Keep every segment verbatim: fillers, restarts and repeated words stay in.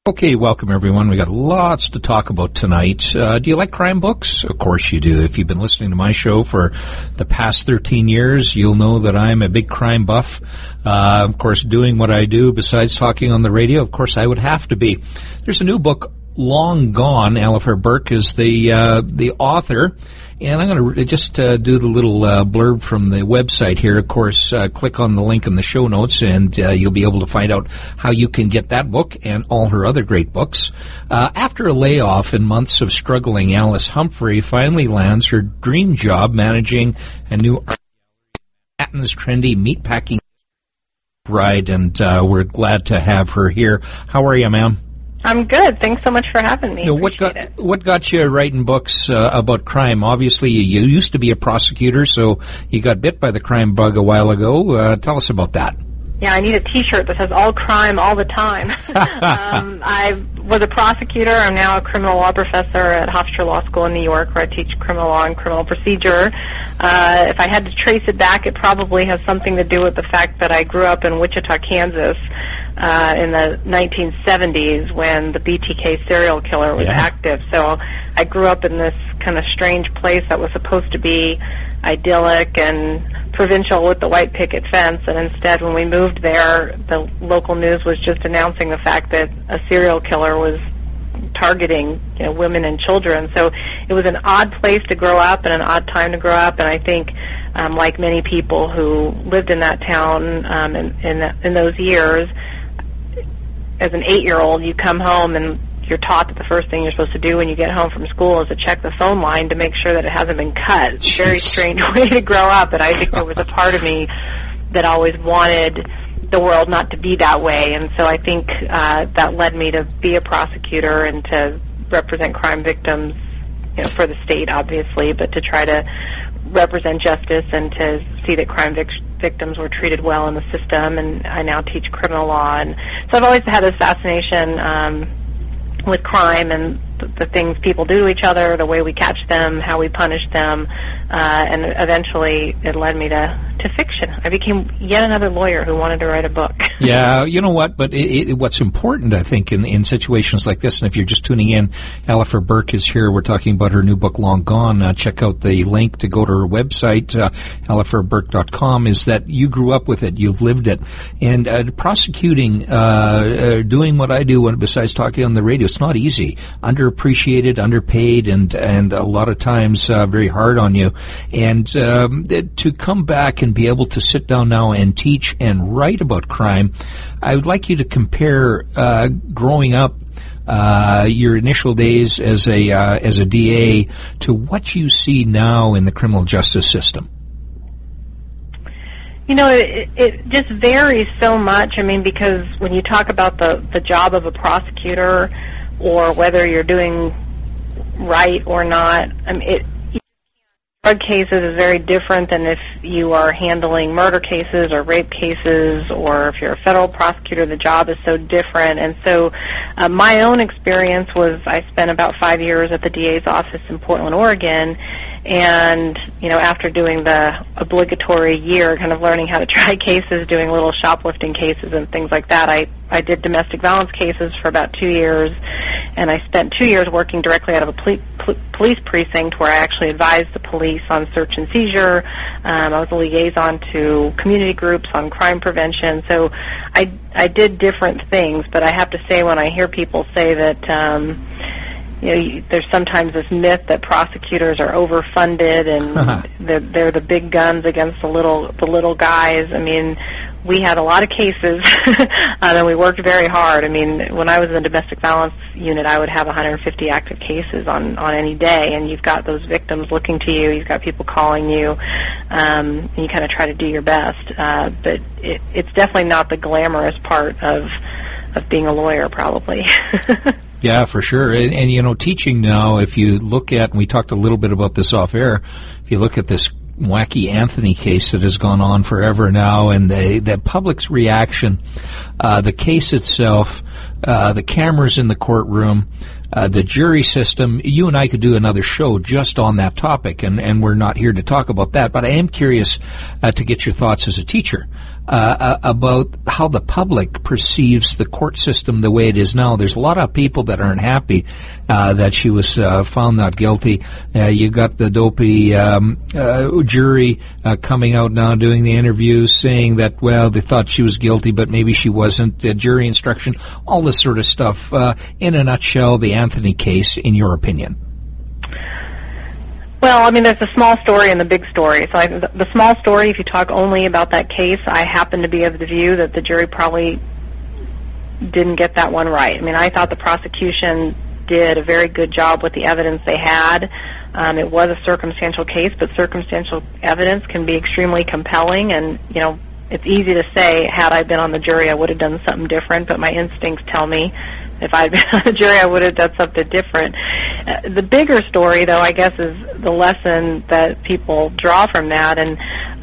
Okay, welcome everyone. We got lots to talk about tonight. Uh, do you like crime books? Of course you do. If you've been listening to my show for the past thirteen years, you'll know that I'm a big crime buff. Uh, of course, doing what I do besides talking on the radio, of course I would have to be. There's a new book, Long Gone. Alifer Burke is the uh, the author. And I'm going to just uh, do the little uh, blurb from the website here. Of course, uh, click on the link in the show notes, and uh, you'll be able to find out how you can get that book and all her other great books. Uh, after a layoff and months of struggling, Alice Humphrey finally lands her dream job managing a new Manhattan's trendy meatpacking ride, and uh, we're glad to have her here. How are you, ma'am? I'm good. Thanks so much for having me. You know, what got it. what got you writing books uh, about crime? Obviously, you used to be a prosecutor, so you got bit by the crime bug a while ago. Uh, tell us about that. Yeah, I need a T-shirt that says "all crime, all the time." um, I was a prosecutor. I'm now a criminal law professor at Hofstra Law School in New York, where I teach criminal law and criminal procedure. Uh, if I had to trace it back, it probably has something to do with the fact that I grew up in Wichita, Kansas, uh, in the nineteen seventies when the B T K serial killer was yeah. active. So I grew up in this kind of strange place that was supposed to be idyllic and provincial with the white picket fence, and instead when we moved there, the local news was just announcing the fact that a serial killer was targeting, you know, women and children. So it was an odd place to grow up and an odd time to grow up, and I think um, like many people who lived in that town um, in, in, in those years, as an eight-year-old, you come home and you're taught that the first thing you're supposed to do when you get home from school is to check the phone line to make sure that it hasn't been cut. It's a very strange way to grow up, and I think there was a part of me that always wanted the world not to be that way, and so I think uh, that led me to be a prosecutor and to represent crime victims, you know, for the state, obviously, but to try to represent justice and to see that crime vic- victims were treated well in the system. And I now teach criminal law, and so I've always had this fascination um, with crime and the, the things people do to each other, the way we catch them, how we punish them, uh, and eventually it led me to, to fiction. I became yet another lawyer who wanted to write a book. Yeah, you know what? But it, it, what's important, I think, in, in situations like this, and if you're just tuning in, Alifer Burke is here. We're talking about her new book, Long Gone. Uh, check out the link to go to her website, uh, alifer burke dot com, is that you grew up with it, you've lived it. And uh, prosecuting, uh, uh, doing what I do when, besides talking on the radio, it's not easy. Underappreciated, underpaid, and, and a lot of times uh, very hard on you. And um, to come back and be able to sit down now and teach and write about crime, I would like you to compare uh, growing up, uh, your initial days as a uh, as a D A to what you see now in the criminal justice system. You know, it, it just varies so much. I mean, because when you talk about the, the job of a prosecutor or whether you're doing right or not, I mean, it, drug cases is very different than if you are handling murder cases or rape cases, or if you're a federal prosecutor, the job is so different. And so uh, my own experience was I spent about five years at the D A's office in Portland, Oregon, and, you know, after doing the obligatory year, kind of learning how to try cases, doing little shoplifting cases and things like that, I, I did domestic violence cases for about two years, and I spent two years working directly out of a poli- pol- police precinct where I actually advised the police on search and seizure. Um, I was a liaison to community groups on crime prevention. So I, I did different things, but I have to say when I hear people say that, um, you know, you, there's sometimes this myth that prosecutors are overfunded and uh-huh. they're, they're the big guns against the little the little guys. I mean, we had a lot of cases, um, and we worked very hard. I mean, when I was in the domestic violence unit, I would have one hundred fifty active cases on, on any day, and you've got those victims looking to you. You've got people calling you, um, and you kind of try to do your best. Uh, but it, it's definitely not the glamorous part of of being a lawyer, probably. Yeah, for sure. And, and, you know, teaching now, if you look at, and we talked a little bit about this off air, if you look at this wacky Anthony case that has gone on forever now, and the, the public's reaction, uh, the case itself, uh, the cameras in the courtroom, uh, the jury system, you and I could do another show just on that topic, and, and we're not here to talk about that, but I am curious uh, to get your thoughts as a teacher. uh, about how the public perceives the court system the way it is now. There's a lot of people that aren't happy uh, that she was uh, found not guilty. Uh, you got the dopey um, uh, jury uh, coming out now doing the interviews saying that, well, they thought she was guilty, but maybe she wasn't. Uh, jury instruction, all this sort of stuff. Uh, in a nutshell, the Anthony case, in your opinion? Well, I mean, there's the small story and the big story. So I, the, the small story, if you talk only about that case, I happen to be of the view that the jury probably didn't get that one right. I mean, I thought the prosecution did a very good job with the evidence they had. Um, it was a circumstantial case, but circumstantial evidence can be extremely compelling, and, you know, it's easy to say, had I been on the jury, I would have done something different, but my instincts tell me if I had been on the jury, I would have done something different. Uh, the bigger story, though, I guess, is the lesson that people draw from that. And,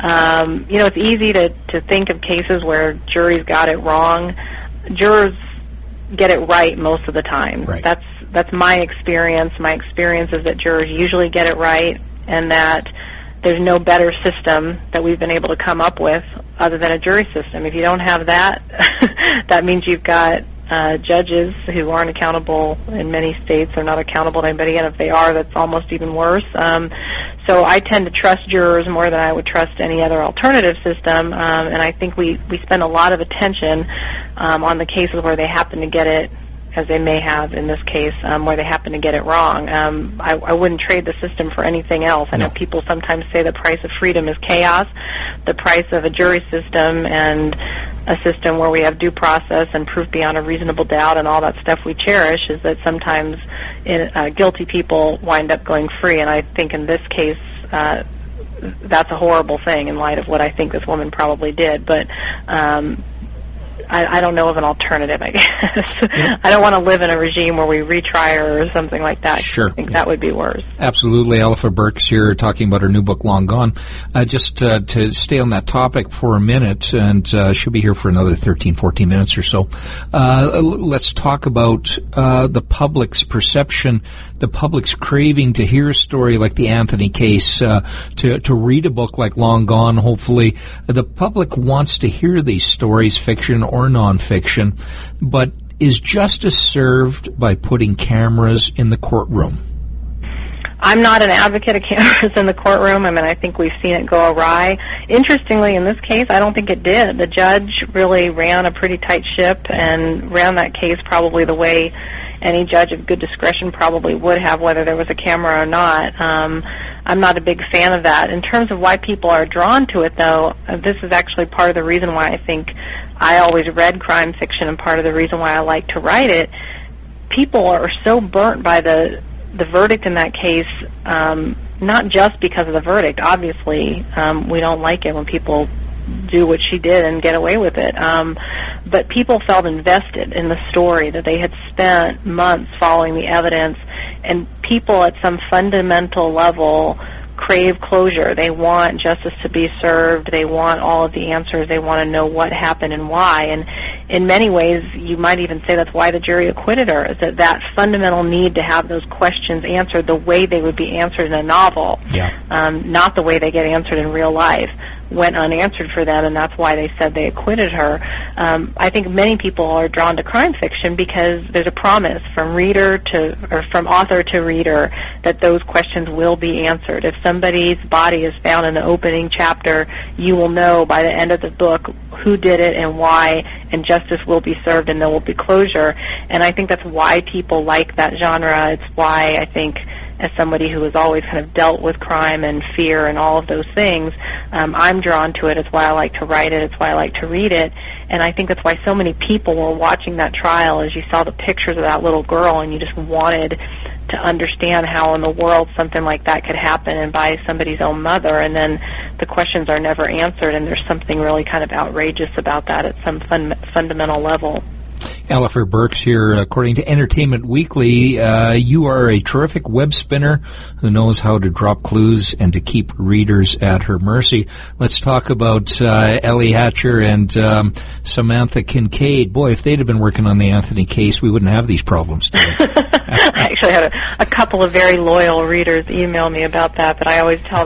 um, you know, it's easy to, to think of cases where juries got it wrong. Jurors get it right most of the time. Right. That's that's my experience. My experience is that jurors usually get it right, and that there's no better system that we've been able to come up with other than a jury system. If you don't have that, that means you've got uh, judges who aren't accountable. In many states, they're not accountable to anybody, and if they are, that's almost even worse. Um, so I tend to trust jurors more than I would trust any other alternative system, um, and I think we, we spend a lot of attention um, on the cases where they happen to get it, as they may have in this case, um, where they happen to get it wrong. Um, I, I wouldn't trade the system for anything else. I know No. people sometimes say the price of freedom is chaos. The price of a jury system and a system where we have due process and proof beyond a reasonable doubt and all that stuff we cherish is that sometimes in, uh, guilty people wind up going free. And I think in this case, uh, that's a horrible thing in light of what I think this woman probably did. But um, I, I don't know of an alternative, I guess. Yeah. I don't want to live in a regime where we retry her or something like that. Sure. I think yeah. that would be worse. Absolutely. Elifa Burke's here talking about her new book, Long Gone. Uh, just uh, to stay on that topic for a minute, and uh, she'll be here for another thirteen, fourteen minutes or so. Uh, let's talk about uh, the public's perception, the public's craving to hear a story like the Anthony case, uh, to, to read a book like Long Gone, hopefully. The public wants to hear these stories, fiction or nonfiction, but is justice served by putting cameras in the courtroom? I'm not an advocate of cameras in the courtroom. I mean, I think we've seen it go awry. Interestingly, in this case, I don't think it did. The judge really ran a pretty tight ship and ran that case probably the way any judge of good discretion probably would have, whether there was a camera or not. Um, I'm not a big fan of that. In terms of why people are drawn to it, though, uh, this is actually part of the reason why I think I always read crime fiction and part of the reason why I like to write it. People are so burnt by the the verdict in that case, um, not just because of the verdict. Obviously, um, we don't like it when people do what she did and get away with it. Um, but people felt invested in the story, that they had spent months following the evidence, and people at some fundamental level crave closure. They want justice to be served. They want all of the answers. They want to know what happened and why. And in many ways, you might even say that's why the jury acquitted her, is that that fundamental need to have those questions answered the way they would be answered in a novel, yeah. um, not the way they get answered in real life, went unanswered for them, and that's why they said they acquitted her. Um, I think many people are drawn to crime fiction because there's a promise from reader to, or from author to reader, that those questions will be answered. If somebody's body is found in the opening chapter, you will know by the end of the book who did it and why, and justice will be served and there will be closure. And I think that's why people like that genre. It's why I think, as somebody who has always kind of dealt with crime and fear and all of those things, um, I'm drawn to it. It's why I like to write it. It's why I like to read it. And I think that's why so many people were watching that trial, as you saw the pictures of that little girl and you just wanted to understand how in the world something like that could happen, and by somebody's own mother, and then the questions are never answered, and there's something really kind of outrageous about that at some fun, fundamental level. Elifa Burke's here. According to Entertainment Weekly, uh, you are a terrific web spinner who knows how to drop clues and to keep readers at her mercy. Let's talk about uh, Ellie Hatcher and um, Samantha Kincaid. Boy, if they'd have been working on the Anthony case, we wouldn't have these problems today. I actually had a, a couple of very loyal readers email me about that, but I always tell them,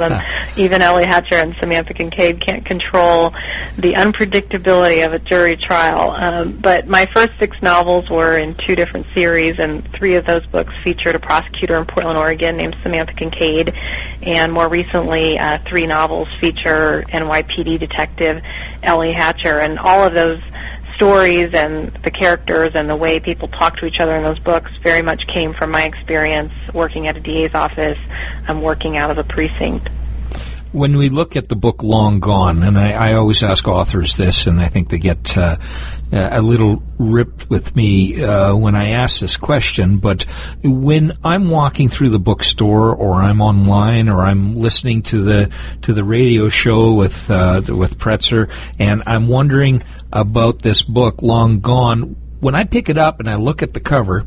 even Ellie Hatcher and Samantha Kincaid can't control the unpredictability of a jury trial. Um, but my first six novels were in two different series, and three of those books featured a prosecutor in Portland, Oregon named Samantha Kincaid, and more recently, uh, three novels feature N Y P D detective Ellie Hatcher, and all of those stories and the characters and the way people talk to each other in those books very much came from my experience working at a D A's office, um, working out of a precinct. When we look at the book Long Gone, and I, I always ask authors this, and I think they get uh, a little ripped with me uh, when I ask this question, but when I'm walking through the bookstore, or I'm online, or I'm listening to the to the radio show with uh, with Pretzer, and I'm wondering about this book Long Gone, when I pick it up and I look at the cover,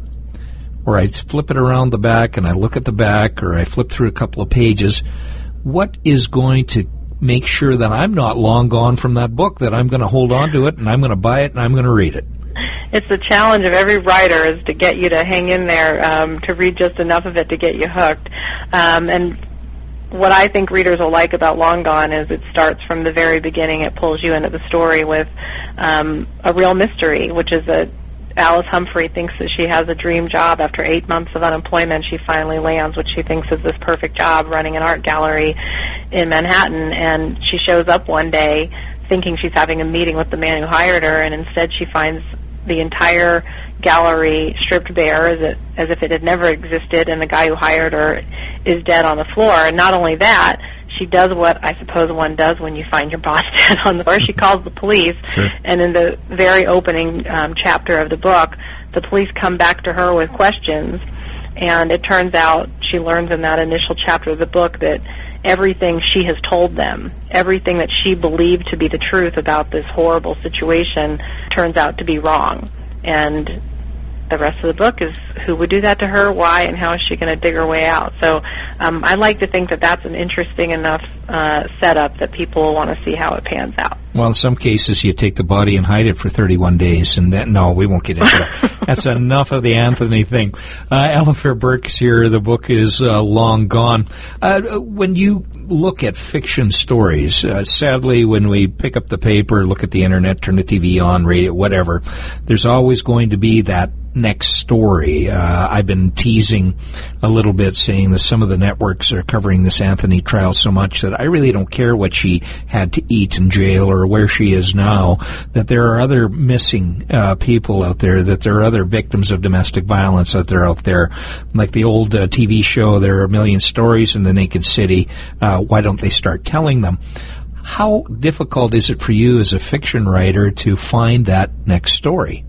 or I flip it around the back and I look at the back, or I flip through a couple of pages, what is going to make sure that I'm not long gone from that book, that I'm going to hold on to it and I'm going to buy it and I'm going to read it? It's the challenge of every writer, is to get you to hang in there, um, to read just enough of it to get you hooked. Um, and what I think readers will like about Long Gone is it starts from the very beginning. It pulls you into the story with um, a real mystery, which is that Alice Humphrey thinks that she has a dream job. After eight months of unemployment, she finally lands what she thinks is this perfect job, running an art gallery in Manhattan. And she shows up one day thinking she's having a meeting with the man who hired her, and instead she finds the entire gallery stripped bare as, it, as if it had never existed, and the guy who hired her is dead on the floor. And not only that, she does what I suppose one does when you find your boss dead on the floor. She calls the police, sure. And in the very opening um, chapter of the book, the police come back to her with questions, and it turns out, she learns in that initial chapter of the book, that everything she has told them, everything that she believed to be the truth about this horrible situation, turns out to be wrong. And the rest of the book is who would do that to her, why, and how is she going to dig her way out. So um, I like to think that that's an interesting enough uh, setup that people will want to see how it pans out. Well, in some cases, you take the body and hide it for thirty-one days, and that, no, we won't get into that. That's enough of the Anthony thing. Uh, Ella Fair Burke's here. The book is uh, Long Gone. Uh, when you look at fiction stories, uh, sadly, when we pick up the paper, look at the internet, turn the T V on, radio, whatever, there's always going to be that next story. Uh, I've been teasing a little bit, saying that some of the networks are covering this Anthony trial so much that I really don't care what she had to eat in jail or where she is now, that there are other missing uh, people out there, that there are other victims of domestic violence that are out there. Like the old uh, T V show, There Are a Million Stories in the Naked City. Uh, why don't they start telling them? How difficult is it for you as a fiction writer to find that next story?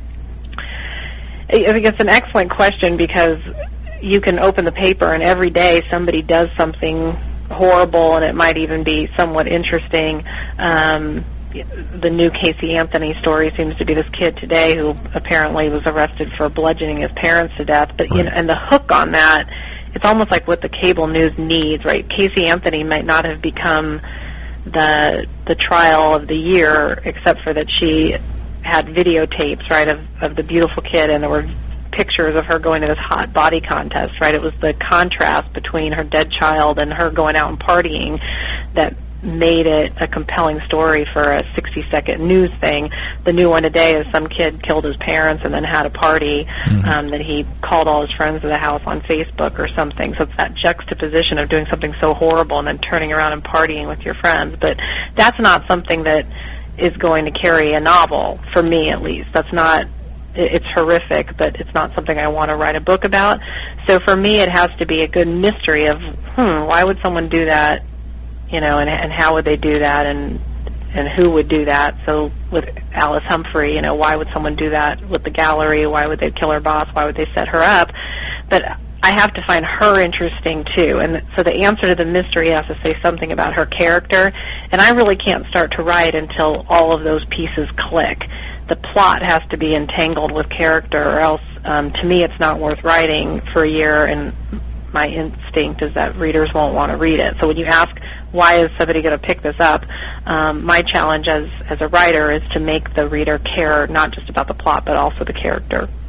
I think it's an excellent question, because you can open the paper and every day somebody does something horrible, and it might even be somewhat interesting. Um, the new Casey Anthony story seems to be this kid today who apparently was arrested for bludgeoning his parents to death. But right. you know, and the hook on that, it's almost like what the cable news needs, right? Casey Anthony might not have become the the trial of the year, except for that she had videotapes, right, of, of the beautiful kid, and there were pictures of her going to this hot body contest, right? It was the contrast between her dead child and her going out and partying that made it a compelling story for a sixty-second news thing. The new one today is some kid killed his parents and then had a party, mm-hmm. um, that he called all his friends to the house on Facebook or something. So it's that juxtaposition of doing something so horrible and then turning around and partying with your friends. But that's not something that is going to carry a novel, for me at least. That's not, it's horrific, but it's not something I want to write a book about. So for me, it has to be a good mystery of, hmm, why would someone do that, you know, and, and how would they do that, and and who would do that. So with Alice Humphrey, you know, why would someone do that with the gallery? Why would they kill her boss? Why would they set her up? But I have to find her interesting, too. And so the answer to the mystery has to say something about her character. And I really can't start to write until all of those pieces click. The plot has to be entangled with character, or else, um, to me, it's not worth writing for a year. And my instinct is that readers won't want to read it. So when you ask, why is somebody going to pick this up, um, my challenge as, as a writer is to make the reader care not just about the plot, but also the character.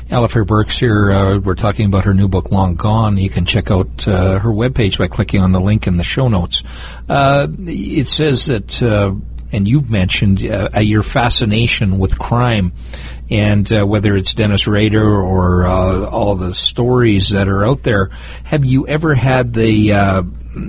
Ella Fair Burks here. Uh, we're talking about her new book, Long Gone. You can check out uh, her webpage by clicking on the link in the show notes. Uh, it says that, uh, and you've mentioned uh, your fascination with crime, and uh, whether it's Dennis Rader or uh, all the stories that are out there. Have you ever had the uh,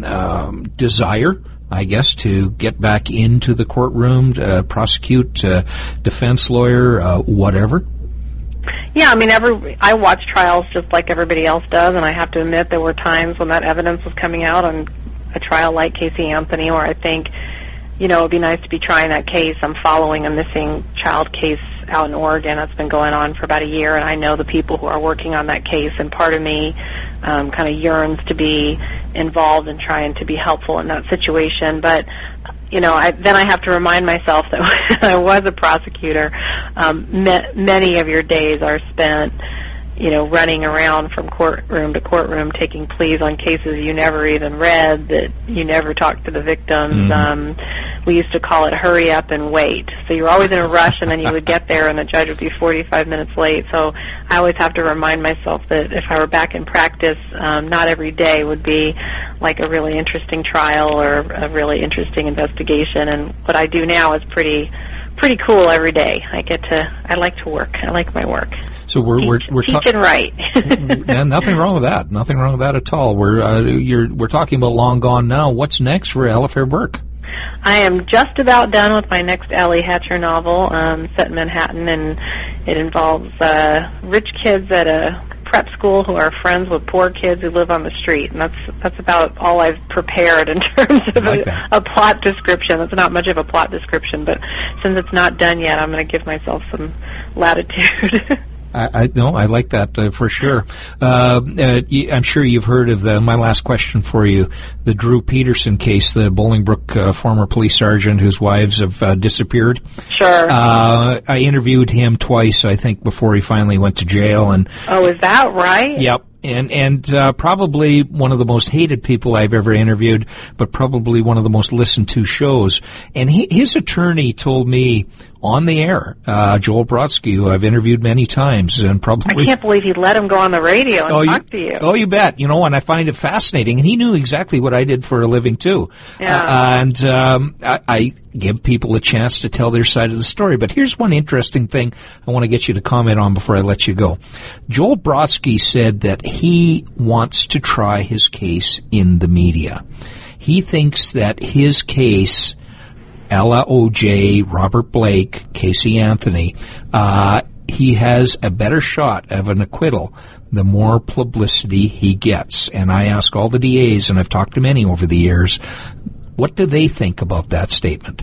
um, desire, I guess, to get back into the courtroom, uh, prosecute, uh, defense lawyer, uh, whatever? Yeah, I mean, every I watch trials just like everybody else does, and I have to admit there were times when that evidence was coming out on a trial like Casey Anthony, where I think, you know, it would be nice to be trying that case. I'm following a missing child case out in Oregon that's been going on for about a year, and I know the people who are working on that case, and part of me um, kind of yearns to be involved and trying to be helpful in that situation. But, you know, I, then I have to remind myself that when I was a prosecutor, um, ma- many of your days are spent, you know, running around from courtroom to courtroom, taking pleas on cases you never even read, that you never talked to the victims. Mm-hmm. Um, we used to call it hurry up and wait. So you were always in a rush, and then you would get there, and the judge would be forty-five minutes late. So I always have to remind myself that if I were back in practice, um, not every day would be like a really interesting trial or a really interesting investigation. And what I do now is pretty pretty cool every day. I get to, I like to work. I like my work. So we're teach, we're we're teach ta- and write. Yeah, nothing wrong with that. Nothing wrong with that at all. We're uh, you're we're talking about Long Gone now. What's next for Ella Fair Burke? I am just about done with my next Allie Hatcher novel, um, set in Manhattan, and it involves uh, rich kids at a prep school who are friends with poor kids who live on the street, and that's that's about all I've prepared in terms of like a, a plot description. It's not much of a plot description, but since it's not done yet, I'm going to give myself some latitude. I, I no, I like that uh, for sure. Uh, uh, I'm sure you've heard of the. My last question for you: the Drew Peterson case, the Bolingbrook uh, former police sergeant whose wives have uh, disappeared. Sure. Uh, I interviewed him twice, I think, before he finally went to jail. And oh, is that right? Yep. And and uh, probably one of the most hated people I've ever interviewed, but probably one of the most listened to shows. And he, his attorney told me on the air, uh, Joel Brodsky, who I've interviewed many times, and probably... I can't believe he let him go on the radio and oh, talk you, to you. Oh, you bet. You know, and I find it fascinating. And he knew exactly what I did for a living, too. Yeah. Uh, and um, I, I give people a chance to tell their side of the story. But here's one interesting thing I want to get you to comment on before I let you go. Joel Brodsky said that he wants to try his case in the media. He thinks that his case, Ella O J, Robert Blake, Casey Anthony, uh, he has a better shot of an acquittal the more publicity he gets. And I ask all the D As, and I've talked to many over the years, what do they think about that statement?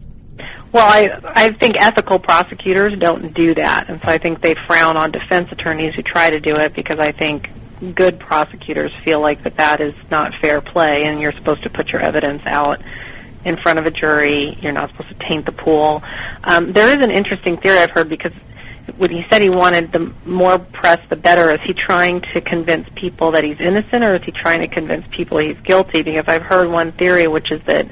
Well, I I think ethical prosecutors don't do that, and so I think they frown on defense attorneys who try to do it, because I think good prosecutors feel like that that is not fair play, and you're supposed to put your evidence out in front of a jury. You're not supposed to taint the pool. Um, there is an interesting theory I've heard, because when he said he wanted the more press, the better, is he trying to convince people that he's innocent, or is he trying to convince people he's guilty? Because I've heard one theory, which is that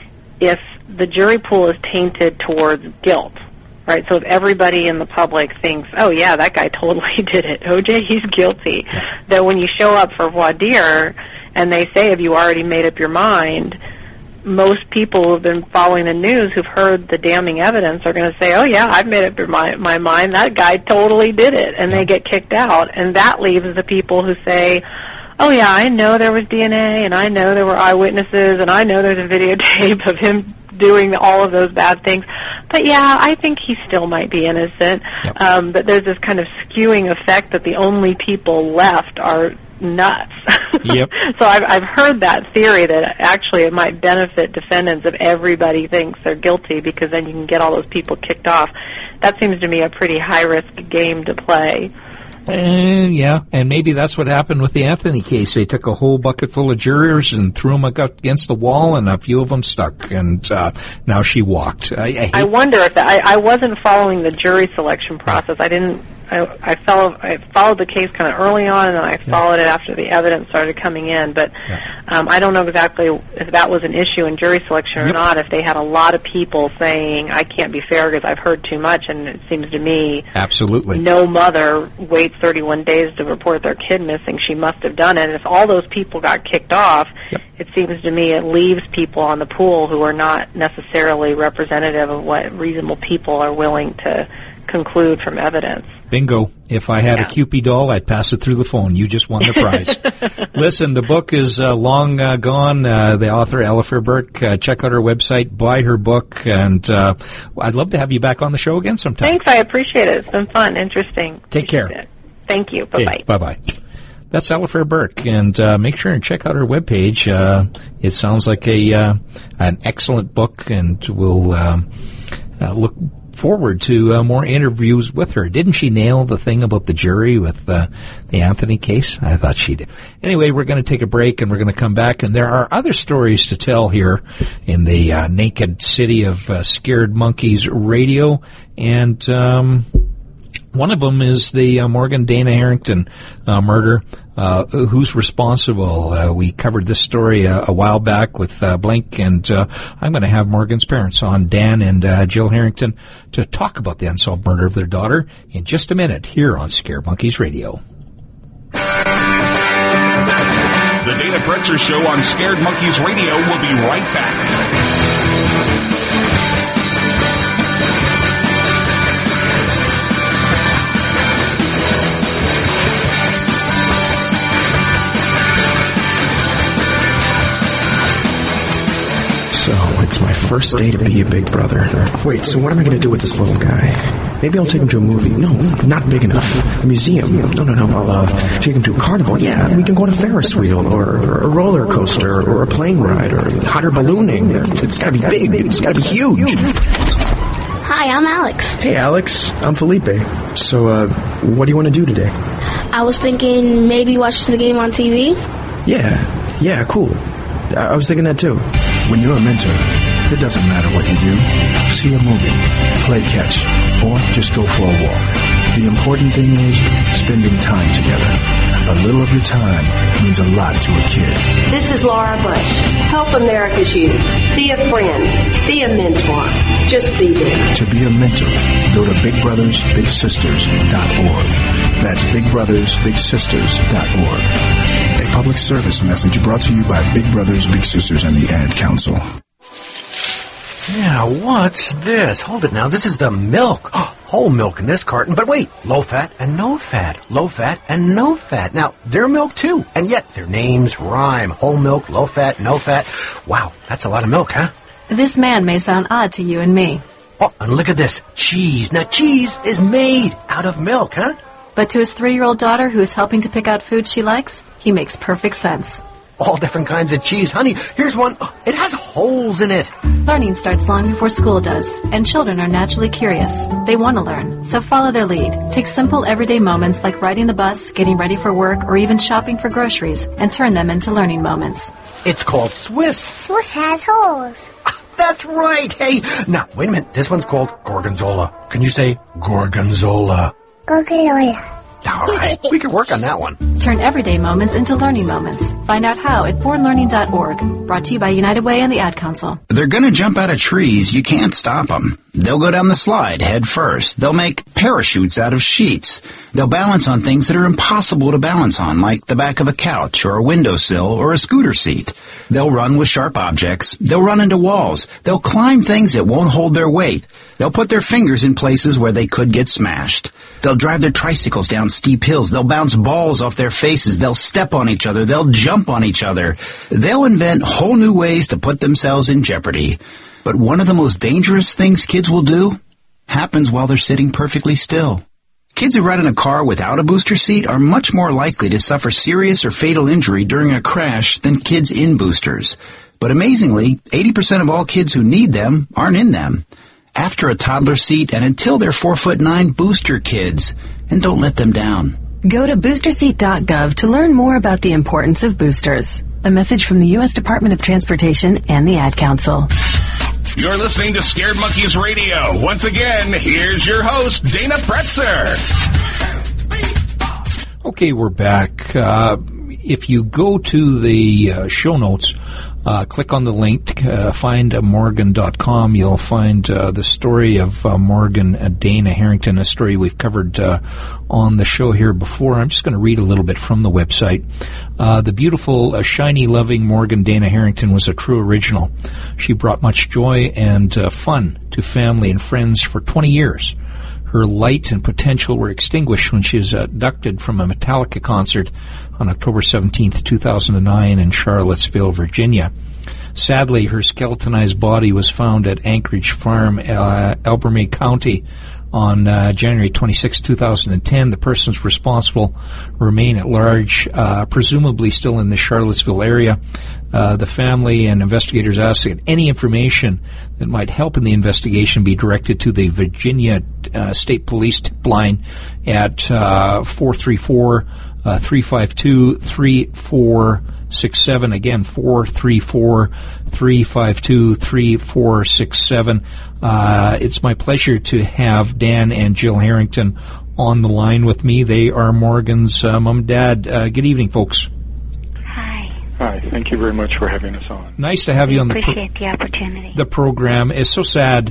if the jury pool is tainted towards guilt, right, so if everybody in the public thinks, oh, yeah, that guy totally did it, O J, he's guilty, that when you show up for voir dire and they say, have you already made up your mind, most people who have been following the news who've heard the damning evidence are going to say, oh, yeah, I've made up my, my mind, that guy totally did it, and they get kicked out. And that leaves the people who say, oh, yeah, I know there was D N A, and I know there were eyewitnesses, and I know there's a videotape of him doing all of those bad things. But, yeah, I think he still might be innocent. Yep. Um, but there's this kind of skewing effect that the only people left are nuts. Yep. So I've, I've heard that theory that actually it might benefit defendants if everybody thinks they're guilty, because then you can get all those people kicked off. That seems to me a pretty high-risk game to play. Uh, yeah, and maybe that's what happened with the Anthony case. They took a whole bucket full of jurors and threw them against the wall, and a few of them stuck, and uh, now she walked. I, I, hate I wonder if that, I, I wasn't following the jury selection process. I didn't I, I, follow, I followed the case kind of early on, and then I followed yeah. it after the evidence started coming in. But yeah. um, I don't know exactly if that was an issue in jury selection or yep. not, if they had a lot of people saying, I can't be fair because I've heard too much, and it seems to me absolutely no mother waits thirty-one days to report their kid missing. She must have done it. And if all those people got kicked off, yep. it seems to me it leaves people on the pool who are not necessarily representative of what reasonable people are willing to conclude from evidence. Bingo. If I had yeah. a Cupid doll, I'd pass it through the phone. You just won the prize. Listen, the book is uh, long uh, gone. Uh, the author, Ella Fair Burke, uh, check out her website, buy her book, and uh, I'd love to have you back on the show again sometime. Thanks. I appreciate it. It's been fun, interesting. Take care. It. Thank you. Bye-bye. Okay, bye-bye. That's Ella Fair Burke, and uh, make sure and check out her webpage. Uh, it sounds like a uh, an excellent book, and we'll um, uh, look forward to uh, more interviews with her. Didn't she nail the thing about the jury with uh, the Anthony case? I thought she did. Anyway, we're going to take a break, and we're going to come back, and there are other stories to tell here in the uh, naked city of uh, Scared Monkeys Radio, and um, one of them is the uh, Morgan Dana Harrington uh, murder. Uh, who's responsible? Uh, we covered this story uh, a while back with uh, Blink, and uh, I'm going to have Morgan's parents on, Dan and uh, Jill Harrington, to talk about the unsolved murder of their daughter in just a minute here on Scare Monkeys Radio. The Dana Pretzer Show on Scared Monkeys Radio will be right back. So, it's my first day to be a big brother. Wait, so what am I going to do with this little guy? Maybe I'll take him to a movie. No, not big enough. A museum. No, no, no. I'll uh, take him to a carnival. Yeah, we can go on a Ferris wheel, or, or a roller coaster, or a plane ride, or hot air ballooning. It's got to be big. It's got to be huge. Hi, I'm Alex. Hey, Alex. I'm Felipe. So, uh, what do you want to do today? I was thinking maybe watch the game on T V. Yeah, yeah, cool. I, I was thinking that too. When you're a mentor, it doesn't matter what you do. See a movie, play catch, or just go for a walk. The important thing is spending time together. A little of your time means a lot to a kid. This is Laura Bush. Help America's youth. Be a friend. Be a mentor. Just be there. To be a mentor, go to big brothers big sisters dot org. That's big brothers big sisters dot org. A public service message brought to you by Big Brothers Big Sisters and the Ad Council. Yeah, what's this? Hold it now. This is the milk. Oh, whole milk in this carton. But wait, low fat and no fat. Low fat and no fat. Now, they're milk too. And yet their names rhyme. Whole milk, low fat, no fat. Wow, that's a lot of milk, huh? This man may sound odd to you and me. Oh, and look at this. Cheese. Now, cheese is made out of milk, huh? But to his three-year-old daughter who is helping to pick out food she likes, he makes perfect sense. All different kinds of cheese. Honey, here's one. Oh, it has holes in it. Learning starts long before school does, and children are naturally curious. They want to learn, so follow their lead. Take simple everyday moments like riding the bus, getting ready for work, or even shopping for groceries, and turn them into learning moments. It's called Swiss. Swiss has holes. That's right. Hey, now, wait a minute. This one's called Gorgonzola. Can you say Gorgonzola? Gorgonzola. All right, we can work on that one. Turn everyday moments into learning moments. Find out how at born learning dot org. Brought to you by United Way and the Ad Council. They're going to jump out of trees. You can't stop them. They'll go down the slide head first. They'll make parachutes out of sheets. They'll balance on things that are impossible to balance on, like the back of a couch or a windowsill or a scooter seat. They'll run with sharp objects. They'll run into walls. They'll climb things that won't hold their weight. They'll put their fingers in places where they could get smashed. They'll drive their tricycles down steep hills. They'll bounce balls off their faces. They'll step on each other. They'll jump on each other. They'll invent whole new ways to put themselves in jeopardy. But one of the most dangerous things kids will do happens while they're sitting perfectly still. Kids who ride in a car without a booster seat are much more likely to suffer serious or fatal injury during a crash than kids in boosters. But amazingly, eighty percent of all kids who need them aren't in them. After a toddler seat and until they're four foot nine, booster kids, and don't let them down. Go to booster seat dot gov to learn more about the importance of boosters. A message from the U S Department of Transportation and the Ad Council. You're listening to Scared Monkeys Radio. Once again, here's your host, Dana Pretzer. Okay, we're back. Uh, if you go to the uh, show notes, uh, click on the link, uh, find uh, Morgan dot com, you'll find uh, the story of uh, Morgan uh, Dana Harrington, a story we've covered uh, on the show here before. I'm just going to read a little bit from the website. Uh, the beautiful, uh, shiny, loving Morgan Dana Harrington was a true original. She brought much joy and uh, fun to family and friends for twenty years. Her light and potential were extinguished when she was abducted from a Metallica concert on October seventeenth, two thousand nine in Charlottesville, Virginia. Sadly, her skeletonized body was found at Anchorage Farm, uh, Albemarle County on uh, January twenty-sixth, two thousand ten. The persons responsible remain at large, uh, presumably still in the Charlottesville area. Uh, the family and investigators asked that any information that might help in the investigation be directed to the Virginia uh, State Police tip line at uh, four three four, three five two, three four six seven. Again, four three four, three five two, three four six seven. Uh, it's my pleasure to have Dan and Jill Harrington on the line with me. They are Morgan's uh, mom and dad. Uh, good evening, folks. Hi, thank you very much for having us on. Nice to have we you on the pro- appreciate the opportunity. The program. It's so sad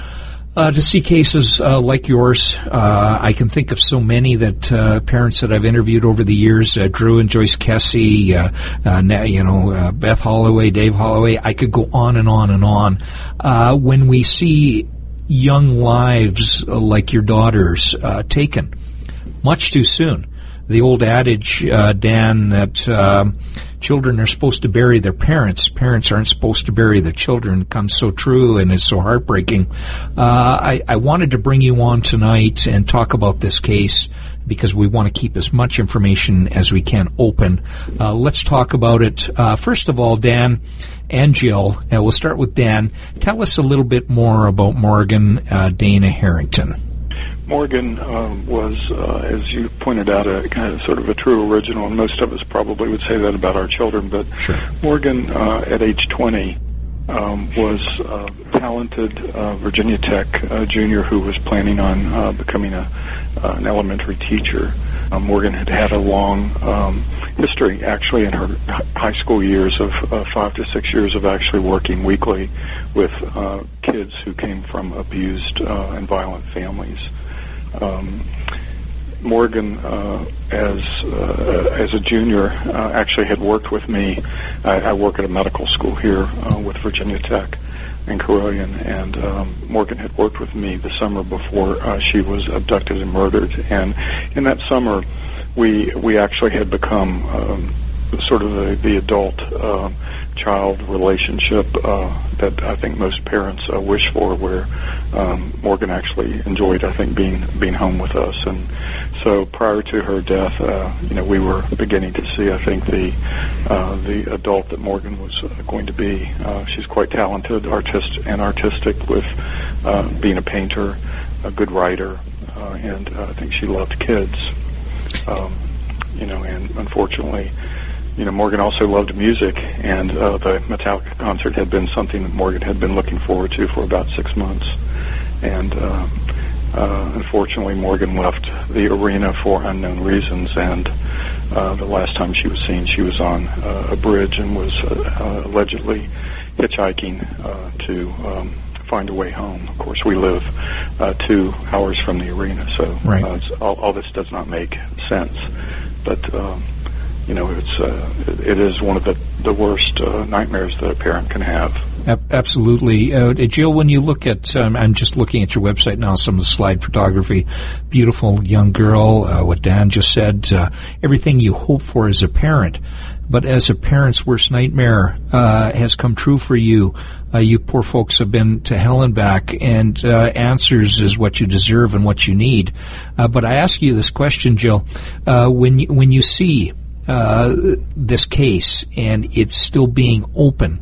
uh, to see cases uh, like yours. Uh, I can think of so many that uh, parents that I've interviewed over the years, uh, Drew and Joyce Kessie, uh, uh, you know, uh, Beth Holloway, Dave Holloway. I could go on and on and on. Uh, when we see young lives uh, like your daughter's uh, taken much too soon, the old adage, uh, Dan, that um, children are supposed to bury their parents. Parents aren't supposed to bury their children comes so true and is so heartbreaking. Uh, I, I wanted to bring you on tonight and talk about this case because we want to keep as much information as we can open. Uh, let's talk about it. Uh, first of all, Dan and Jill, uh, we'll start with Dan. Tell us a little bit more about Morgan uh, Dana Harrington. Morgan uh, was, uh, as you pointed out, a kind of sort of a true original, and most of us probably would say that about our children. But sure. Morgan, uh, at age twenty, um, was a talented uh, Virginia Tech uh, junior who was planning on uh, becoming a uh, an elementary teacher. Uh, Morgan had had a long um, history, actually, in her high school years of uh, five to six years of actually working weekly with uh, kids who came from abused uh, and violent families. Um, Morgan, uh, as uh, as a junior, uh, actually had worked with me. I, I work at a medical school here uh, with Virginia Tech in Carolian, and um, Morgan had worked with me the summer before uh, she was abducted and murdered. And in that summer, we we actually had become um, sort of the, the adult uh, child relationship uh, that I think most parents uh, wish for, where um, Morgan actually enjoyed, I think, being being home with us. And so prior to her death, uh, you know, we were beginning to see, I think, the uh, the adult that Morgan was uh, going to be. Uh, she's quite talented, artist and artistic, with uh, being a painter, a good writer, uh, and uh, I think she loved kids. Um, you know, and unfortunately, you know, Morgan also loved music, and uh, the Metallica concert had been something that Morgan had been looking forward to for about six months. And uh, uh, unfortunately, Morgan left the arena for unknown reasons, and uh, the last time she was seen, she was on uh, a bridge and was uh, uh, allegedly hitchhiking uh, to um, find a way home. Of course, we live uh, two hours from the arena, so right. uh, it's, all, all this does not make sense. But um, you know, it's uh, it is one of the the worst uh, nightmares that a parent can have. Absolutely. Uh, Jill, when you look at, um, I'm just looking at your website now, some of the slide photography, beautiful young girl, uh, what Dan just said, uh, everything you hope for as a parent. But as a parent's worst nightmare uh, has come true for you, uh, you poor folks have been to hell and back, and uh, answers is what you deserve and what you need. Uh, but I ask you this question, Jill, uh, when you, when you see uh, this case and it's still being open,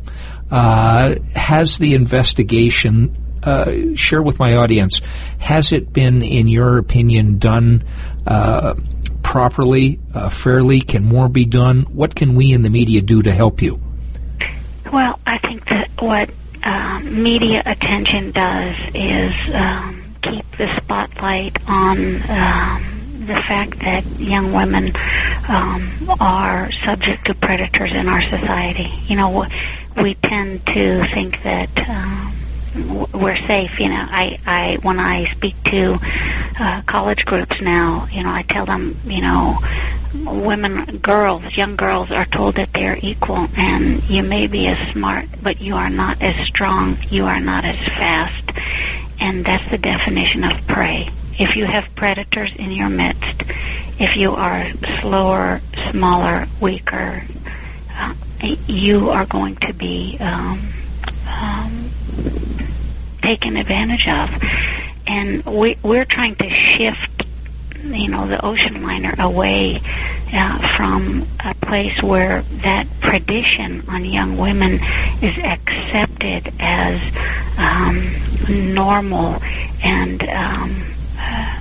Uh, has the investigation, uh, share with my audience, has it been, in your opinion, done uh, properly, uh, fairly? Can more be done? What can we in the media do to help you? Well, I think that what um, media attention does is um, keep the spotlight on um, the fact that young women um, are subject to predators in our society. You know, we tend to think that um, we're safe. You know, I, I when I speak to uh, college groups now, you know, I tell them, you know, women, girls, young girls are told that they're equal, and you may be as smart, but you are not as strong, you are not as fast, and that's the definition of prey. If you have predators in your midst, if you are slower, smaller, weaker, uh, you are going to be um, um, taken advantage of. And we, we're trying to shift, you know, the ocean liner away uh, from a place where that predation on young women is accepted as um, normal and um, uh,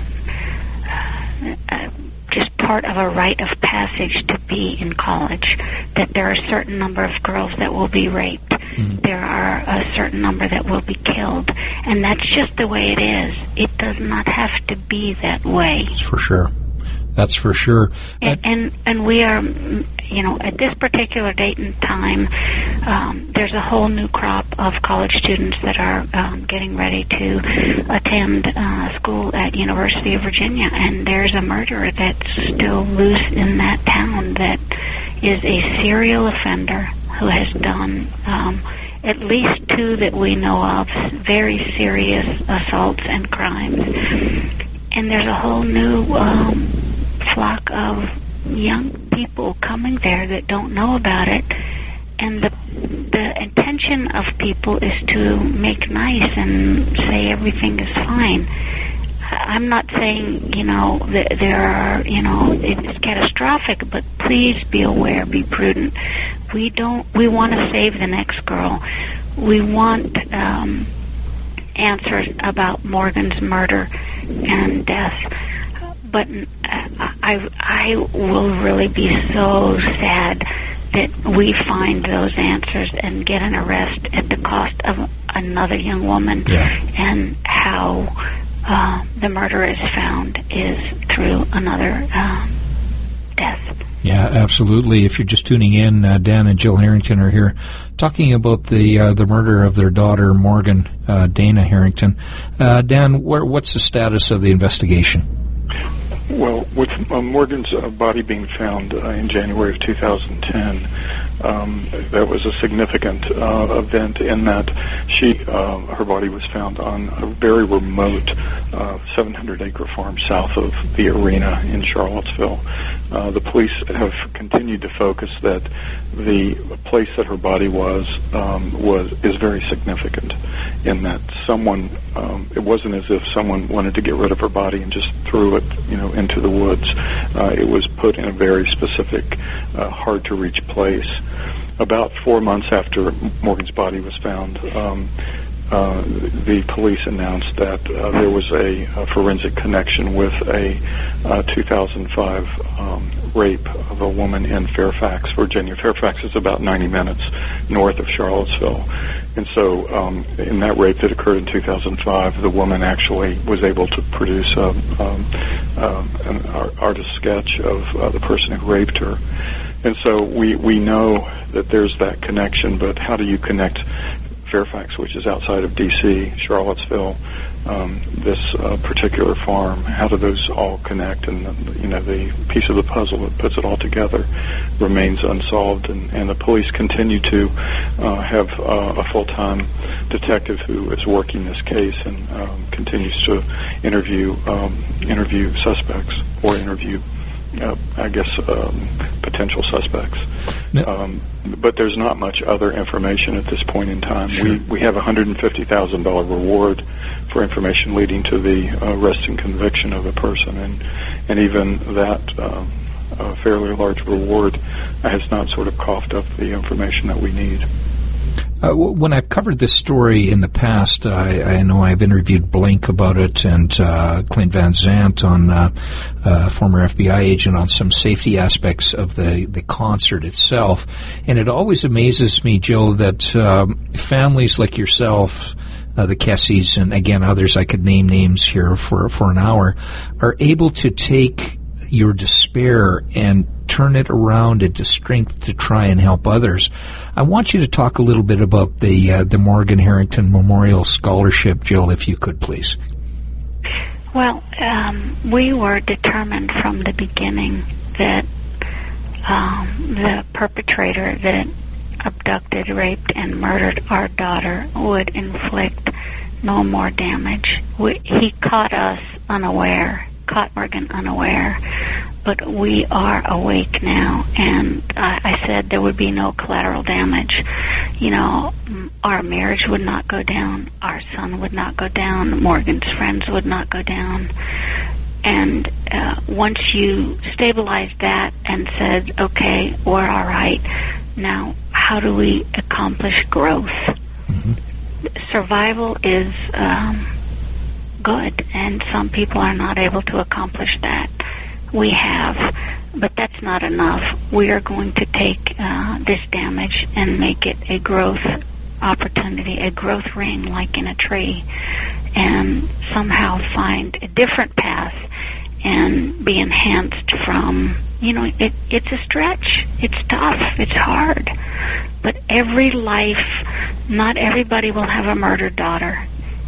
uh, just part of a rite of passage to be in college, that there are a certain number of girls that will be raped. Mm-hmm. There are a certain number that will be killed. And that's just the way it is. It does not have to be that way. That's for sure. That's for sure. And, and, and we are, you know, at this particular date and time, um, there's a whole new crop of college students that are um, getting ready to attend uh, school at University of Virginia, and there's a murderer that's still loose in that town that is a serial offender who has done um, at least two that we know of, very serious assaults and crimes. And there's a whole new um, flock of young people coming there that don't know about it. And the the intention of people is to make nice and say everything is fine. I'm not saying, you know, that there are, you know, it's catastrophic, but please be aware, be prudent. We don't, we want to save the next girl. We want um, answers about Morgan's murder and death. But I, I will really be so sad that we find those answers and get an arrest at the cost of another young woman. Yeah. And how uh, the murder is found is through another uh, death. Yeah, absolutely. If you're just tuning in, uh, Dan and Jill Harrington are here talking about the uh, the murder of their daughter, Morgan uh, Dana Harrington. Uh, Dan, where, what's the status of the investigation? Well, with uh, Morgan's uh, body being found uh, in January of two thousand ten, um, that was a significant uh, event in that she, uh, her body was found on a very remote uh, seven hundred acre farm south of the arena in Charlottesville. Uh, the police have continued to focus that the place that her body was um, was is very significant in that someone, um, it wasn't as if someone wanted to get rid of her body and just threw it, you know, into the woods. Uh, it was put in a very specific, uh, hard-to-reach place. About four months after Morgan's body was found, um, uh, the police announced that uh, there was a, a forensic connection with a uh, two thousand five um, rape of a woman in Fairfax, Virginia. Fairfax is about ninety minutes north of Charlottesville. And so um, in that rape that occurred in two thousand five, the woman actually was able to produce a, um, um, an artist sketch of uh, the person who raped her. And so we, we know that there's that connection, but how do you connect Fairfax, which is outside of D C, Charlottesville, um, this uh, particular farm? How do those all connect? And, you know, the piece of the puzzle that puts it all together remains unsolved, and, and the police continue to uh, have uh, a full-time detective who is working this case and um, continues to interview um, interview suspects or interview Uh, I guess, um, potential suspects. No. Um, but there's not much other information at this point in time. Sure. We we have a one hundred fifty thousand dollars reward for information leading to the arrest and conviction of a person, and, and even that um, uh, fairly large reward has not sort of coughed up the information that we need. Uh, when I've covered this story in the past, I, I know I've interviewed Blink about it and uh, Clint Van Zandt, on uh, uh, former F B I agent, on some safety aspects of the, the concert itself. And it always amazes me, Jill, that um, families like yourself, uh, the Kessies, and again others, I could name names here for, for an hour, are able to take your despair and turn it around into strength to try and help others. I want you to talk a little bit about the uh, the Morgan Harrington Memorial Scholarship, Jill, if you could, please. Well, um, we were determined from the beginning that um, the perpetrator that abducted, raped, and murdered our daughter would inflict no more damage. We, he caught us unaware. Caught Morgan unaware, but we are awake now, and uh, I said there would be no collateral damage. You know, our marriage would not go down, our son would not go down, Morgan's friends would not go down, and uh, once you stabilized that and said, okay, we're all right, now how do we accomplish growth? Mm-hmm. Survival is um, good, and some people are not able to accomplish that. We have, but that's not enough. We are going to take uh, this damage and make it a growth opportunity, a growth ring like in a tree, and somehow find a different path and be enhanced from, you know, it, it's a stretch. It's tough. It's hard. But every life, not everybody will have a murdered daughter.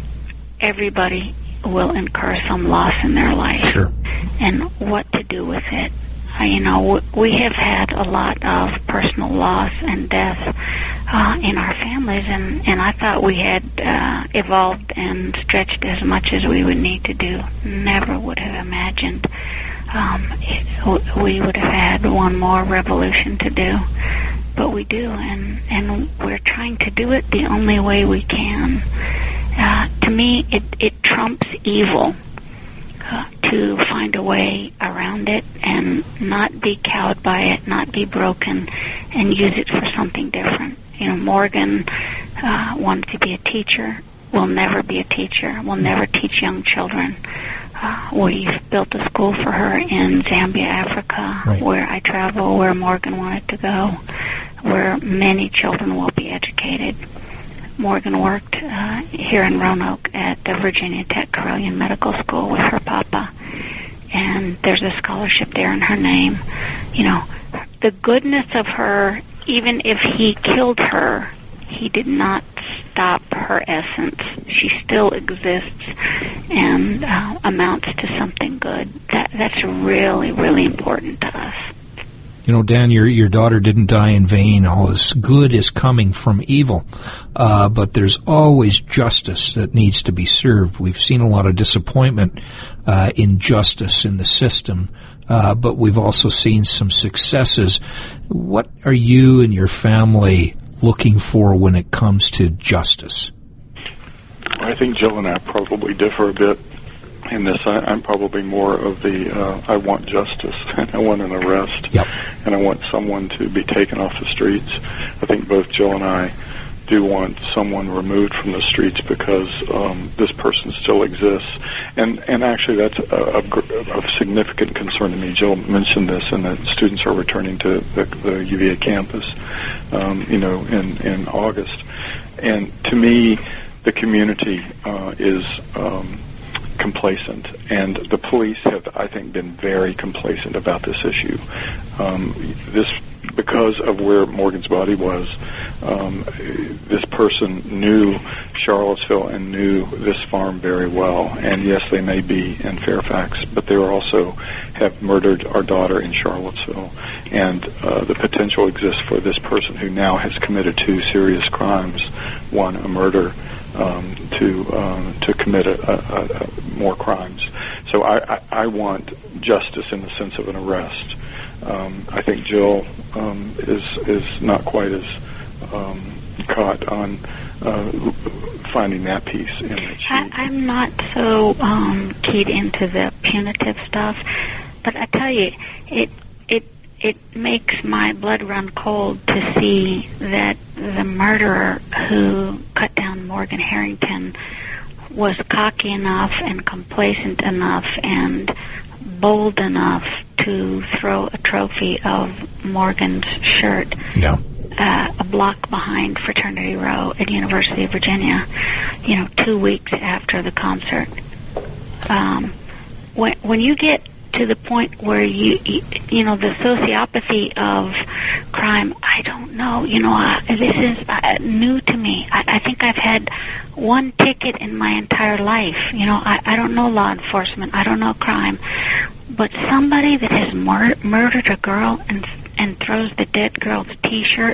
Everybody will incur some loss in their life. Sure. And what to do with it. Uh, you know, w- we have had a lot of personal loss and death uh, in our families, and, and I thought we had uh, evolved and stretched as much as we would need to do. Never would have imagined um, it, w- we would have had one more revolution to do. But we do, and, and we're trying to do it the only way we can. Uh, to me, it, it trumps evil uh, to find a way around it and not be cowed by it, not be broken, and use it for something different. You know, Morgan uh, wanted to be a teacher, will never be a teacher, will never teach young children. Uh, we've built a school for her in Zambia, Africa, right, where I travel, where Morgan wanted to go, where many children will be educated. Morgan worked uh, here in Roanoke at the Virginia Tech Carilion Medical School with her papa, and there's a scholarship there in her name. You know, the goodness of her, even if he killed her, he did not stop her essence. She still exists and uh, amounts to something good. That that's really, really important to us. You know, Dan, your your daughter didn't die in vain. All this good is coming from evil, uh, but there's always justice that needs to be served. We've seen a lot of disappointment uh, in justice in the system, uh, but we've also seen some successes. What are you and your family looking for when it comes to justice? I think Jill and I probably differ a bit in this. I, I'm probably more of the uh, I want justice and I want an arrest, yep, and I want someone to be taken off the streets. I think both Jill and I do want someone removed from the streets because um, this person still exists, and and actually that's a, a, a significant concern to me. Jill mentioned this, and that students are returning to the, the U V A campus, um, you know, in in August, and to me, the community uh, is Um, complacent, and the police have, I think, been very complacent about this issue. Um, this, because of where Morgan's body was, um, this person knew Charlottesville and knew this farm very well. And yes, they may be in Fairfax, but they also have murdered our daughter in Charlottesville. And uh, the potential exists for this person who now has committed two serious crimes, one a murder, Um, to um, to commit a, a, a, more crimes. So I, I, I want justice in the sense of an arrest. Um, I think Jill um, is is not quite as um, caught on uh, finding that piece in it. I, I'm not so um, keyed into the punitive stuff, but I tell you, it it it makes my blood run cold to see that the murderer who cut down Morgan Harrington was cocky enough and complacent enough and bold enough to throw a trophy of Morgan's shirt yeah. uh, a block behind Fraternity Row at University of Virginia, you know, two weeks after the concert. Um, when, when you get to the point where you, you, you know, the sociopathy of crime, I don't know, you know, uh, this is uh, new to me. I, I think I've had one ticket in my entire life. You know, I, I don't know law enforcement. I don't know crime. But somebody that has mur- murdered a girl and and throws the dead girl's T-shirt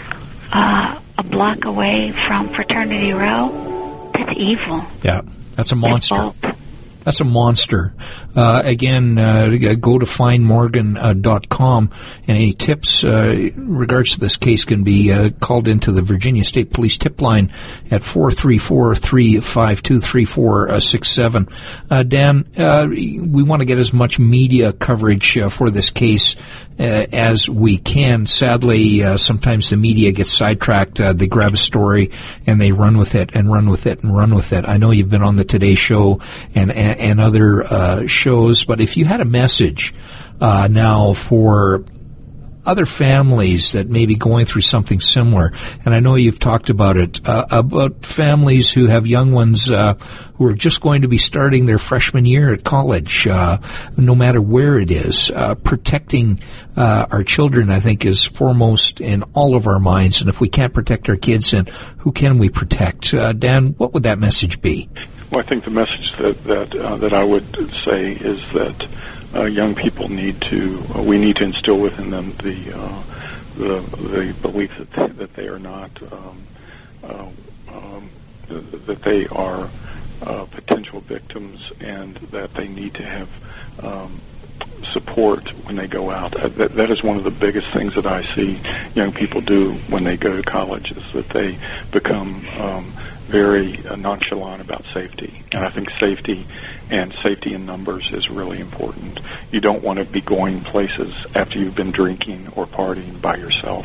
uh, a block away from Fraternity Row, that's evil. Yeah, that's a monster. That's That's a monster. Uh, again, uh, go to find morgan dot com, and any tips uh, in regards to this case can be uh, called into the Virginia State Police tip line at four three four, three five two, three four six seven. Uh, Dan, uh, we want to get as much media coverage uh, for this case uh, as we can. Sadly, uh, sometimes the media gets sidetracked. Uh, they grab a story and they run with it and run with it and run with it. I know you've been on the Today Show and, and and other uh, shows, but if you had a message uh, now for other families that may be going through something similar, and I know you've talked about it, uh, about families who have young ones uh, who are just going to be starting their freshman year at college, uh, no matter where it is, uh, protecting uh, our children, I think, is foremost in all of our minds, and if we can't protect our kids, then who can we protect? Uh, Dan, what would that message be? Well, I think the message that that uh, that I would say is that uh, young people need to uh, we need to instill within them the uh, the the belief that they, that they are not um, uh, um, that they are uh, potential victims, and that they need to have um, support when they go out. Uh, that, that is one of the biggest things that I see young people do when they go to college, is that they become um, very uh, nonchalant about safety. And I think safety and safety in numbers is really important. You don't want to be going places after you've been drinking or partying by yourself.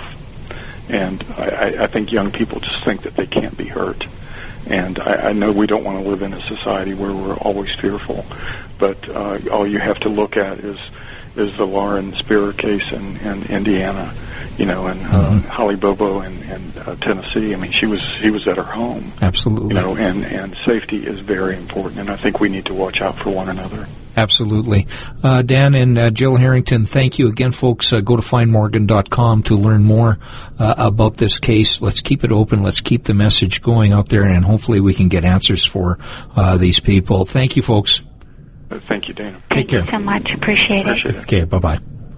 And I, I think young people just think that they can't be hurt. And I, I know we don't want to live in a society where we're always fearful, but uh, all you have to look at is is the Lauren Spear case in, in Indiana, you know, and uh, mm-hmm. Holly Bobo in, in uh, Tennessee. I mean, she was she was at her home. Absolutely. You know, and, and safety is very important, and I think we need to watch out for one another. Absolutely. Uh, Dan and uh, Jill Harrington, thank you again, folks. Uh, go to find morgan dot com to learn more uh, about this case. Let's keep it open. Let's keep the message going out there, and hopefully we can get answers for uh, these people. Thank you, folks. Uh, thank you, Dana. Take care. Thank you so much. Appreciate, Appreciate it. it. Okay, bye-bye.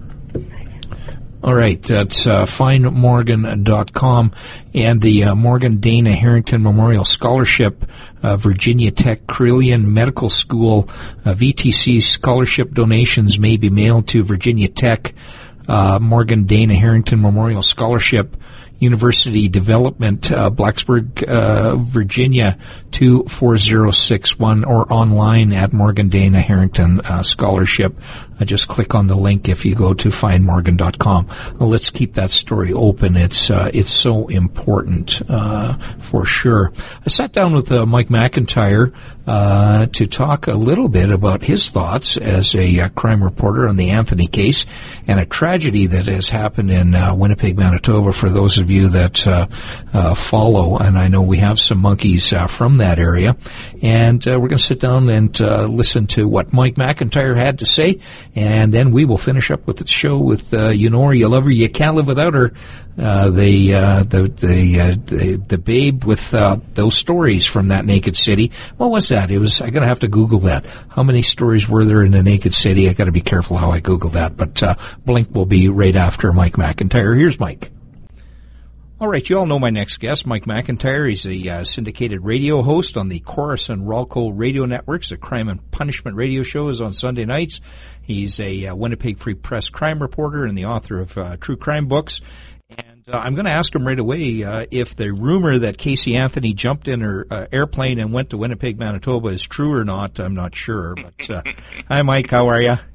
All right, that's uh, find morgan dot com, and the uh, Morgan Dana Harrington Memorial Scholarship, uh, Virginia Tech Carilion Medical School, uh, V T C scholarship donations may be mailed to Virginia Tech, uh, Morgan Dana Harrington Memorial Scholarship, University Development, uh, Blacksburg, uh, Virginia, two four zero six one, or online at Morgan Dana Harrington uh, Scholarship. Uh, just click on the link if you go to find morgan dot com. Well, let's keep that story open. It's uh, it's so important uh, for sure. I sat down with uh, Mike McIntyre uh, to talk a little bit about his thoughts as a uh, crime reporter on the Anthony case and a tragedy that has happened in uh, Winnipeg, Manitoba. For those of you that uh, uh, follow, and I know we have some monkeys uh, from that area, and uh, we're going to sit down and uh, listen to what Mike McIntyre had to say. And then we will finish up with the show with uh, You Know Her, You Love Her, You Can't Live Without Her, uh, the, uh, the, the, uh, the, the babe with uh, those stories from That Naked City. What was that? It was, I gotta have to Google that. How many stories were there in The Naked City? I gotta be careful how I Google that. But uh, Blink will be right after Mike McIntyre. Here's Mike. All right, you all know my next guest, Mike McIntyre. He's a uh, syndicated radio host on the Chorus and Ralco radio networks. The Crime and Punishment radio show is on Sunday nights. He's a uh, Winnipeg Free Press crime reporter and the author of uh, true crime books. And uh, I'm going to ask him right away uh, if the rumor that Casey Anthony jumped in her uh, airplane and went to Winnipeg, Manitoba is true or not. I'm not sure. But uh, hi, Mike. How are you?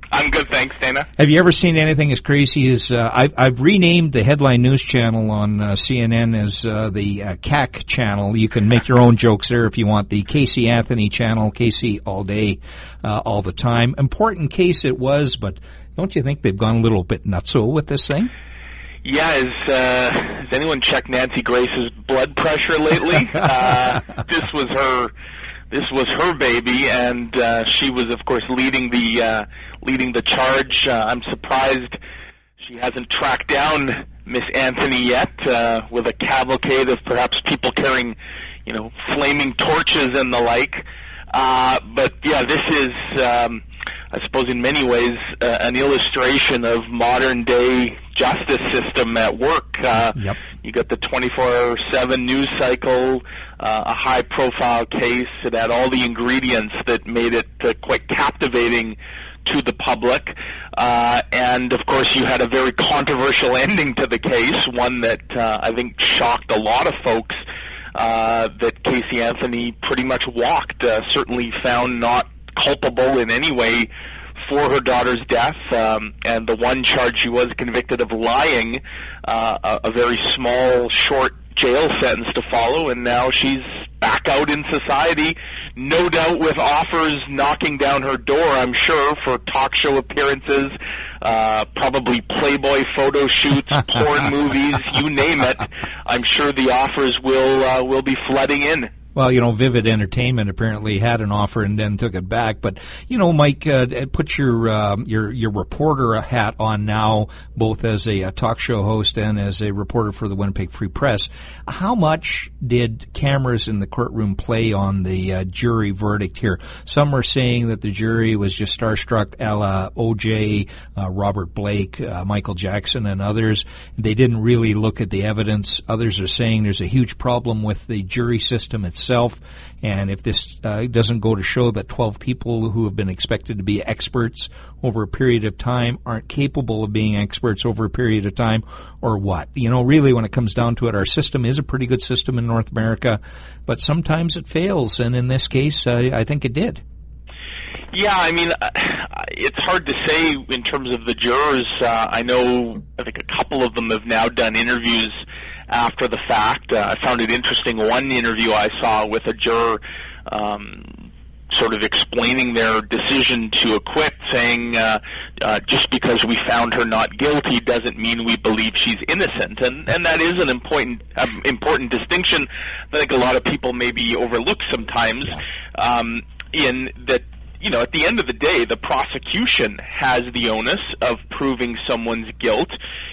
I'm good, thanks, Dana. Have you ever seen anything as crazy as uh, I've, I've renamed the headline news channel on uh, C N N as uh, the uh, C A C channel. You can make your own jokes there if you want. The Casey Anthony channel, Casey all day, uh, all the time. Important case it was, but don't you think they've gone a little bit nutso with this thing? Yeah, has, uh, has anyone checked Nancy Grace's blood pressure lately? uh, this was her, this was her baby, and uh, she was, of course, leading the uh, leading the charge. Uh, I'm surprised she hasn't tracked down Miss Anthony yet, uh, with a cavalcade of perhaps people carrying, you know, flaming torches and the like. Uh, but yeah, this is, um, I suppose, in many ways, uh, an illustration of modern day justice system at work. Uh, yep. You got the twenty-four seven news cycle, uh, a high-profile case. It had all the ingredients that made it uh, quite captivating to the public. Uh, and, of course, you had a very controversial ending to the case, one that uh, I think shocked a lot of folks, uh, that Casey Anthony pretty much walked, uh, certainly found not culpable in any way for her daughter's death, um, and the one charge she was convicted of lying, uh, a, a very small, short jail sentence to follow, and now she's back out in society, no doubt with offers knocking down her door, I'm sure, for talk show appearances, uh, probably Playboy photo shoots, porn movies, you name it. I'm sure the offers will uh, will be flooding in. Well, you know, Vivid Entertainment apparently had an offer and then took it back. But, you know, Mike, uh, put your um, your your reporter hat on now, both as a, a talk show host and as a reporter for the Winnipeg Free Press. How much did cameras in the courtroom play on the uh, jury verdict here? Some are saying that the jury was just starstruck, a la O J, uh, Robert Blake, uh, Michael Jackson, and others. They didn't really look at the evidence. Others are saying there's a huge problem with the jury system itself. Itself, and if this uh, doesn't go to show that twelve people who have been expected to be experts over a period of time aren't capable of being experts over a period of time, or what? You know, really, when it comes down to it, our system is a pretty good system in North America, but sometimes it fails, and in this case, uh, I think it did. Yeah, I mean, it's hard to say in terms of the jurors. Uh, I know, I think a couple of them have now done interviews after the fact. Uh, I found it interesting, one interview I saw with a juror um, sort of explaining their decision to acquit, saying uh, uh, just because we found her not guilty doesn't mean we believe she's innocent. And, and that is an important, um, important distinction that I think a lot of people maybe overlook sometimes, yeah. um, in that, you know, at the end of the day, the prosecution has the onus of proving someone's guilt.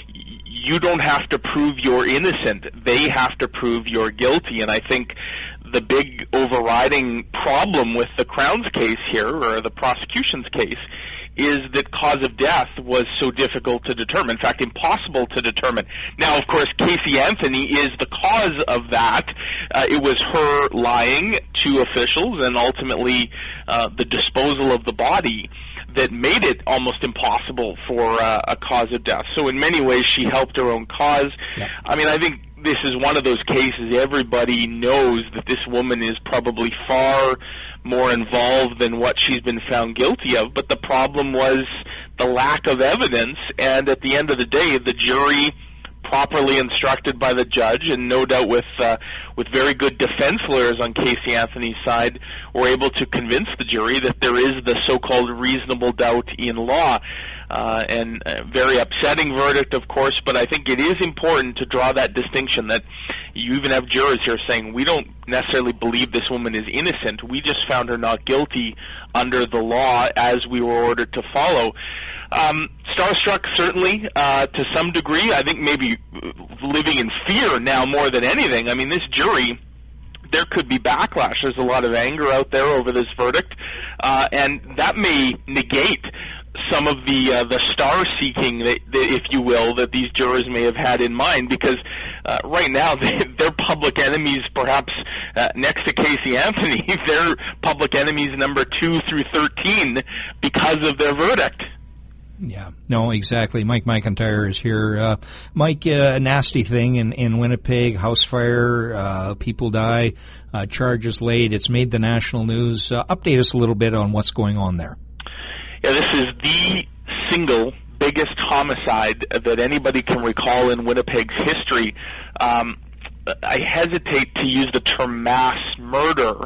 You don't have to prove you're innocent. They have to prove you're guilty. And I think the big overriding problem with the Crown's case here, or the prosecution's case, is that cause of death was so difficult to determine, in fact, impossible to determine. Now, of course, Casey Anthony is the cause of that. Uh, it was her lying to officials and ultimately uh, the disposal of the body that made it almost impossible for uh, a cause of death. So in many ways, she helped her own cause. Yeah. I mean, I think this is one of those cases everybody knows that this woman is probably far more involved than what she's been found guilty of, but the problem was the lack of evidence, and at the end of the day, the jury, properly instructed by the judge, and no doubt with uh, with very good defense lawyers on Casey Anthony's side, were able to convince the jury that there is the so-called reasonable doubt in law. Uh, and a very upsetting verdict, of course, but I think it is important to draw that distinction that you even have jurors here saying, we don't necessarily believe this woman is innocent. We just found her not guilty under the law as we were ordered to follow. Um, starstruck, certainly, uh, to some degree. I think maybe living in fear now more than anything. I mean, this jury, there could be backlash. There's a lot of anger out there over this verdict, uh, and that may negate some of the uh, the star-seeking, that, that, if you will, that these jurors may have had in mind, because uh, right now they, they're public enemies, perhaps uh, next to Casey Anthony. They're public enemies number two through thirteen because of their verdict. Yeah, no, exactly. Mike McIntyre is here. Uh, Mike, uh, a nasty thing in, in Winnipeg, house fire, uh, people die, uh, charges laid. It's made the national news. Uh, update us a little bit on what's going on there. Yeah, this is the single biggest homicide that anybody can recall in Winnipeg's history. Um, I hesitate to use the term mass murder,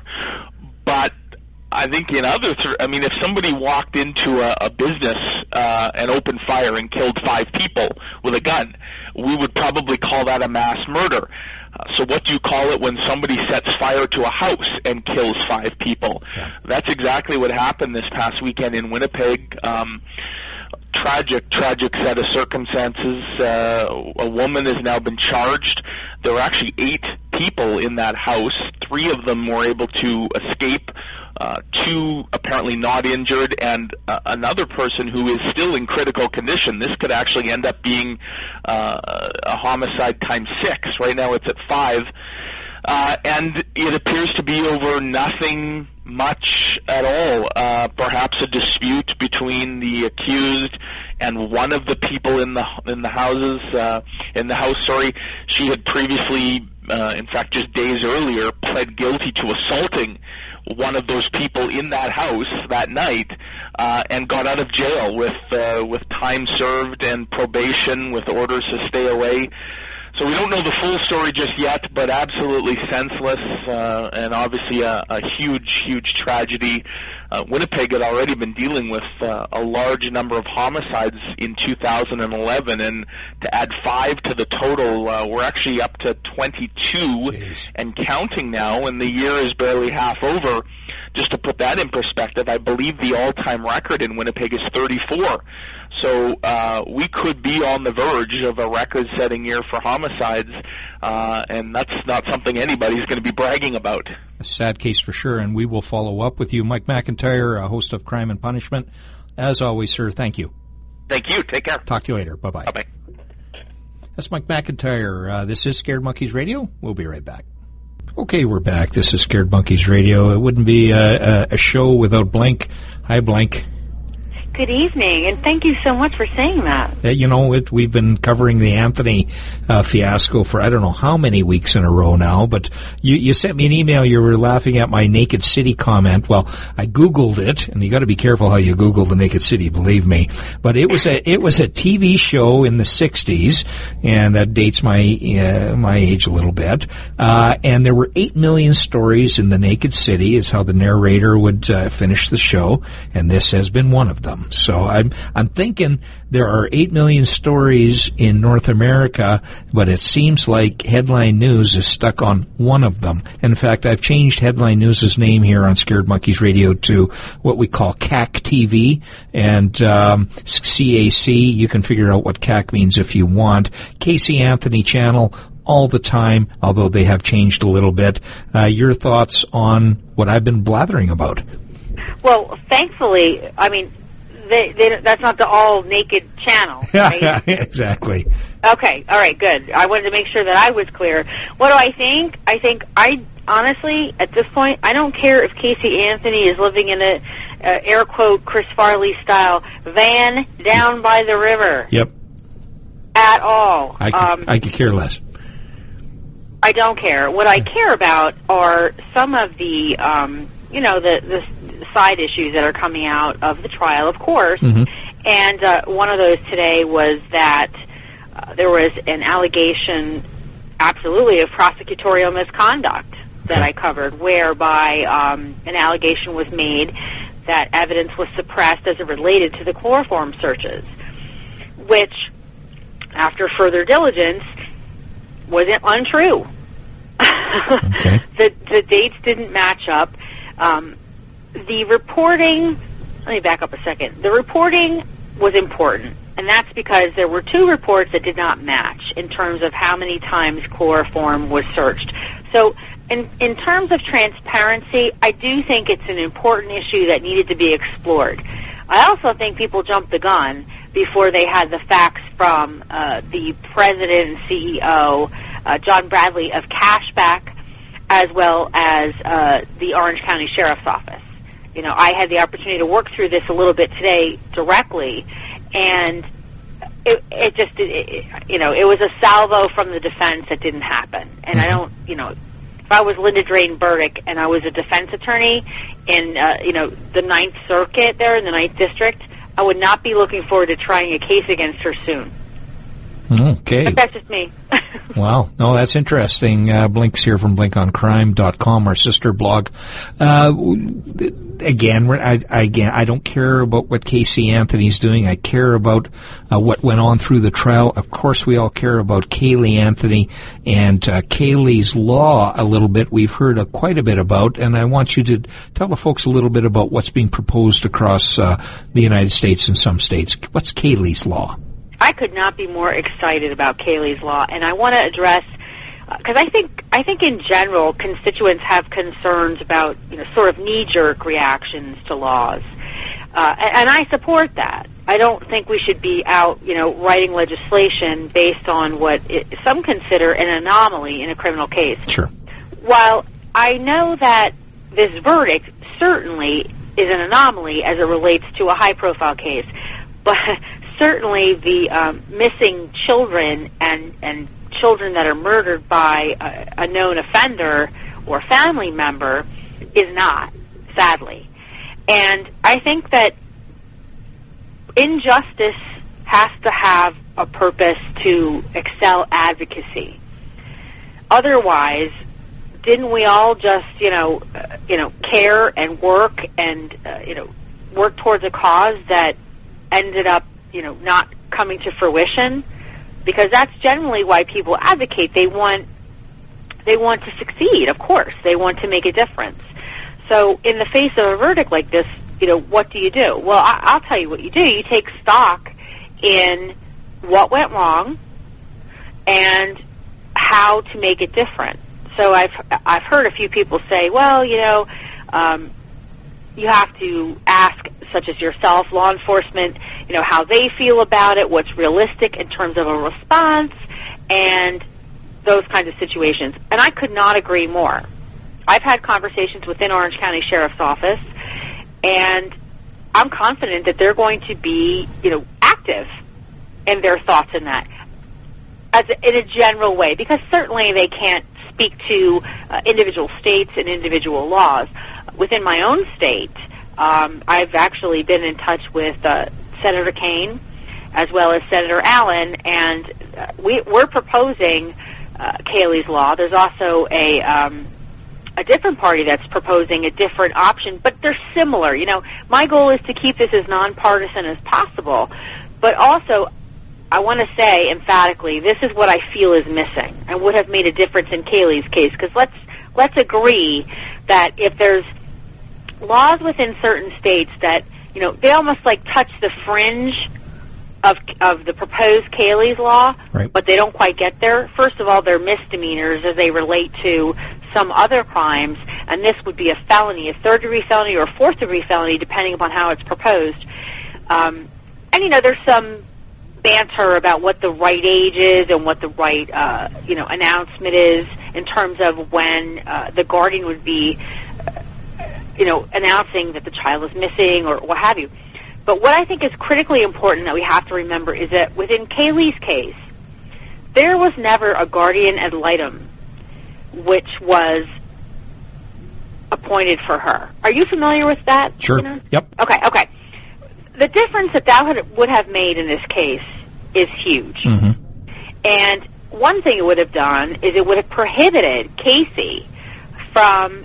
but I think in other, th- I mean, if somebody walked into a, a business uh, and opened fire and killed five people with a gun, we would probably call that a mass murder. Uh, so what do you call it when somebody sets fire to a house and kills five people? Yeah. That's exactly what happened this past weekend in Winnipeg. Um, tragic, tragic set of circumstances. Uh, a woman has now been charged. There were actually eight people in that house. Three of them were able to escape. Uh, two apparently not injured, and uh, another person who is still in critical condition. This could actually end up being uh, a homicide times six. Right now it's at five. Uh, and it appears to be over nothing much at all. Uh, perhaps a dispute between the accused and one of the people in the in the houses uh, in the house. Sorry, she had previously, uh, in fact, just days earlier, pled guilty to assaulting one of those people in that house that night, uh, and got out of jail with uh, with time served and probation with orders to stay away. So we don't know the full story just yet, but absolutely senseless, uh, and obviously a, a huge, huge tragedy. Uh, Winnipeg had already been dealing with uh, a large number of homicides in two thousand eleven, and to add five to the total, uh, we're actually up to twenty-two Jeez. And counting now, and the year is barely half over. Just to put that in perspective, I believe the all-time record in Winnipeg is thirty-four. So uh, we could be on the verge of a record-setting year for homicides, uh, and that's not something anybody's going to be bragging about. A sad case for sure, and we will follow up with you. Mike McIntyre, a host of Crime and Punishment. As always, sir, thank you. Thank you. Take care. Talk to you later. Bye-bye. Bye-bye. That's Mike McIntyre. Uh, this is Scared Monkeys Radio. We'll be right back. Okay, we're back. This is Scared Monkeys Radio. It wouldn't be a, a, a show without Blank. Hi, Blank. Good evening, and thank you so much for saying that. Uh, you know, it, we've been covering the Anthony uh, fiasco for I don't know how many weeks in a row now, but you, you sent me an email. You were laughing at my Naked City comment. Well, I Googled it, and you got to be careful how you Google the Naked City, believe me. But it was a it was a T V show in the sixties, and that dates my uh, my age a little bit. Uh, and there were eight million stories in the Naked City, is how the narrator would uh, finish the show, and this has been one of them. So I'm I'm thinking there are eight million stories in North America, but it seems like Headline News is stuck on one of them. In fact, I've changed Headline News' name here on Scared Monkeys Radio to what we call C A C T V, and um, C A C. You can figure out what C A C means if you want. Casey Anthony Channel all the time, although they have changed a little bit. Uh, your thoughts on what I've been blathering about? Well, thankfully, I mean, They, they, that's not the all-naked channel, right? Yeah, exactly. Okay, all right, good. I wanted to make sure that I was clear. What do I think? I think, I honestly, at this point, I don't care if Casey Anthony is living in a, uh, air quote, Chris Farley style van down by the river. Yep. At all. I could, um, I could care less. I don't care. What I care about are some of the, um, you know, the, the side issues that are coming out of the trial, of course. Mm-hmm. And uh, one of those today was that uh, there was an allegation, absolutely, of prosecutorial misconduct that okay. I covered, whereby um, an allegation was made that evidence was suppressed as it related to the chloroform searches, which, after further diligence, was untrue. Okay. the, the dates didn't match up. Um, The reporting, let me back up a second. The reporting was important, and that's because there were two reports that did not match in terms of how many times chloroform was searched. So in, in terms of transparency, I do think it's an important issue that needed to be explored. I also think people jumped the gun before they had the facts from uh, the president and C E O, uh, John Bradley of Cashback, as well as uh, the Orange County Sheriff's Office. You know, I had the opportunity to work through this a little bit today directly, and it, it just, it, you know, it was a salvo from the defense that didn't happen. And mm-hmm. I don't, you know, if I was Linda Drayton Burdick and I was a defense attorney in, uh, you know, the Ninth Circuit there in the Ninth District, I would not be looking forward to trying a case against her soon. Okay. But that's just me. Wow. No, that's interesting. Uh, Blink's here from blink on crime dot com, our sister blog. Uh, again, we're, I, I, again, I don't care about what Casey Anthony's doing. I care about uh, what went on through the trial. Of course, we all care about Kaylee Anthony and uh, Kaylee's Law a little bit. We've heard uh, quite a bit about, and I want you to tell the folks a little bit about what's being proposed across uh, the United States and some states. What's Kaylee's Law? I could not be more excited about Kaylee's Law, and I want to address, because uh, I think I think in general constituents have concerns about, you know, sort of knee-jerk reactions to laws, uh, and, and I support that. I don't think we should be out, you know, writing legislation based on what it, some consider an anomaly in a criminal case. Sure. While I know that this verdict certainly is an anomaly as it relates to a high-profile case, but certainly the um, missing children and, and children that are murdered by a, a known offender or family member is not, sadly. And I think that injustice has to have a purpose to excel advocacy. Otherwise, didn't we all just, you know, uh, you know, care and work and, uh, you know, work towards a cause that ended up, you know, not coming to fruition? Because that's generally why people advocate. They want, they want to succeed, of course. They want to make a difference. So in the face of a verdict like this, you know, what do you do? Well, I, I'll tell you what you do. You take stock in what went wrong and how to make it different. So I've, I've heard a few people say, well, you know, um, you have to ask, such as yourself, law enforcement, you know, how they feel about it, what's realistic in terms of a response, and those kinds of situations. And I could not agree more. I've had conversations within Orange County Sheriff's Office, and I'm confident that they're going to be, you know, active in their thoughts in that, as a, in a general way, because certainly they can't speak to uh, individual states and individual laws. Within my own state, Um, I've actually been in touch with uh, Senator Kaine as well as Senator Allen, and uh, we, we're proposing uh, Kaylee's Law. There's also a um, a different party that's proposing a different option, but they're similar. You know, my goal is to keep this as nonpartisan as possible, but also I want to say emphatically, this is what I feel is missing and would have made a difference in Kaylee's case, because let's let's agree that if there's laws within certain states that, you know, they almost like touch the fringe of of the proposed Kaylee's Law, right, but they don't quite get there. First of all, they're misdemeanors as they relate to some other crimes, and this would be a felony, a third-degree felony or a fourth-degree felony, depending upon how it's proposed. Um, and, you know, there's some banter about what the right age is and what the right, uh, you know, announcement is in terms of when uh, the guardian would be you know, announcing that the child is missing or what have you. But what I think is critically important that we have to remember is that within Kaylee's case, there was never a guardian ad litem which was appointed for her. Are you familiar with that? Sure. You know? Yep. Okay, okay. The difference that that would have made in this case is huge. Mm-hmm. And one thing it would have done is it would have prohibited Casey from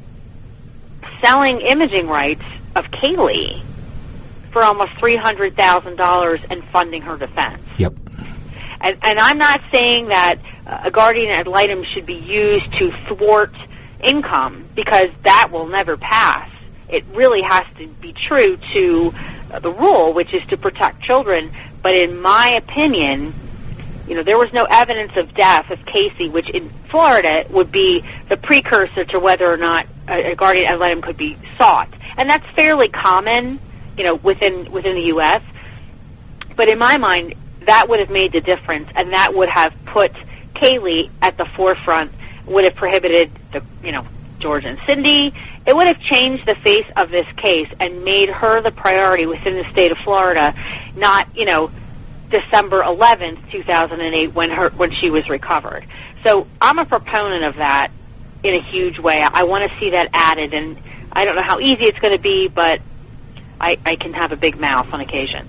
selling imaging rights of Kaylee for almost three hundred thousand dollars and funding her defense. Yep. And, and I'm not saying that uh, a guardian ad litem should be used to thwart income, because that will never pass. It really has to be true to uh, the rule, which is to protect children. But in my opinion, you know, there was no evidence of death of Casey, which in Florida would be the precursor to whether or not a, a guardian ad litem could be sought. And that's fairly common, you know, within within the U S But in my mind, that would have made the difference, and that would have put Kaylee at the forefront, would have prohibited the, you know, George and Cindy. It would have changed the face of this case and made her the priority within the state of Florida, not, you know, December eleventh, two thousand eight, when her when she was recovered. So I'm a proponent of that in a huge way. I want to see that added, and I don't know how easy it's going to be, but I, I can have a big mouth on occasion.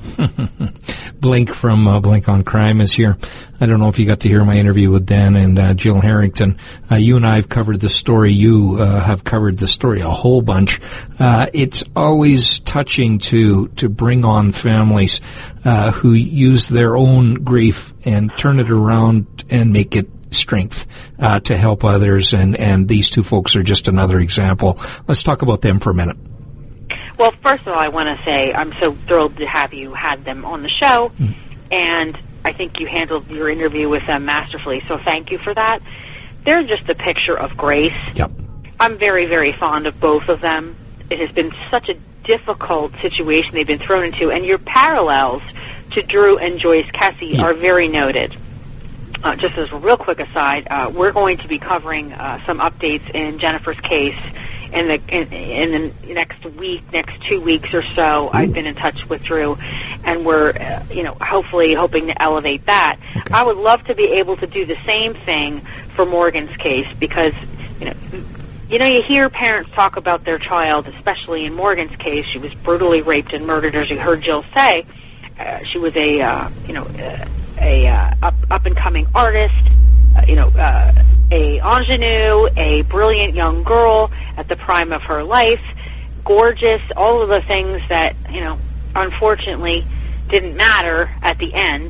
Blink from uh, Blink on Crime is here. I don't know if you got to hear my interview with Dan and uh, Jill Harrington. Uh, you and I have covered the story. You uh, have covered the story a whole bunch. Uh, it's always touching to to bring on families uh, who use their own grief and turn it around and make it strength uh, to help others. And, and these two folks are just another example. Let's talk about them for a minute. Well, first of all, I want to say I'm so thrilled to have you had them on the show, mm. and I think you handled your interview with them masterfully, so thank you for that. They're just a picture of grace. Yep. I'm very, very fond of both of them. It has been such a difficult situation they've been thrown into, and your parallels to Drew and Joyce Kessie yep. are very noted. Uh, just as a real quick aside, uh, we're going to be covering uh, some updates in Jennifer's case in the in, in the next week, next two weeks or so. Ooh. I've been in touch with Drew, and we're, uh, you know, hopefully hoping to elevate that. Okay. I would love to be able to do the same thing for Morgan's case because, you know, you know, you hear parents talk about their child, especially in Morgan's case. She was brutally raped and murdered, as you heard Jill say. Uh, she was a, uh, you know, uh, a uh, up up and coming artist. Uh, you know, uh, a ingenue, a brilliant young girl at the prime of her life, gorgeous, all of the things that, you know, unfortunately didn't matter at the end.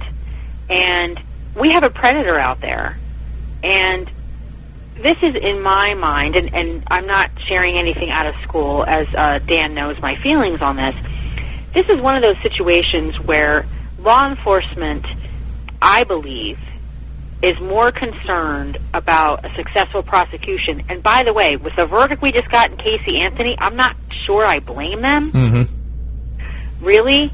And we have a predator out there. And this is, in my mind, and, and I'm not sharing anything out of school, as uh, Dan knows my feelings on this, this is one of those situations where law enforcement, I believe, is more concerned about a successful prosecution. And by the way, with the verdict we just got in Casey Anthony, I'm not sure I blame them. Mm-hmm. Really.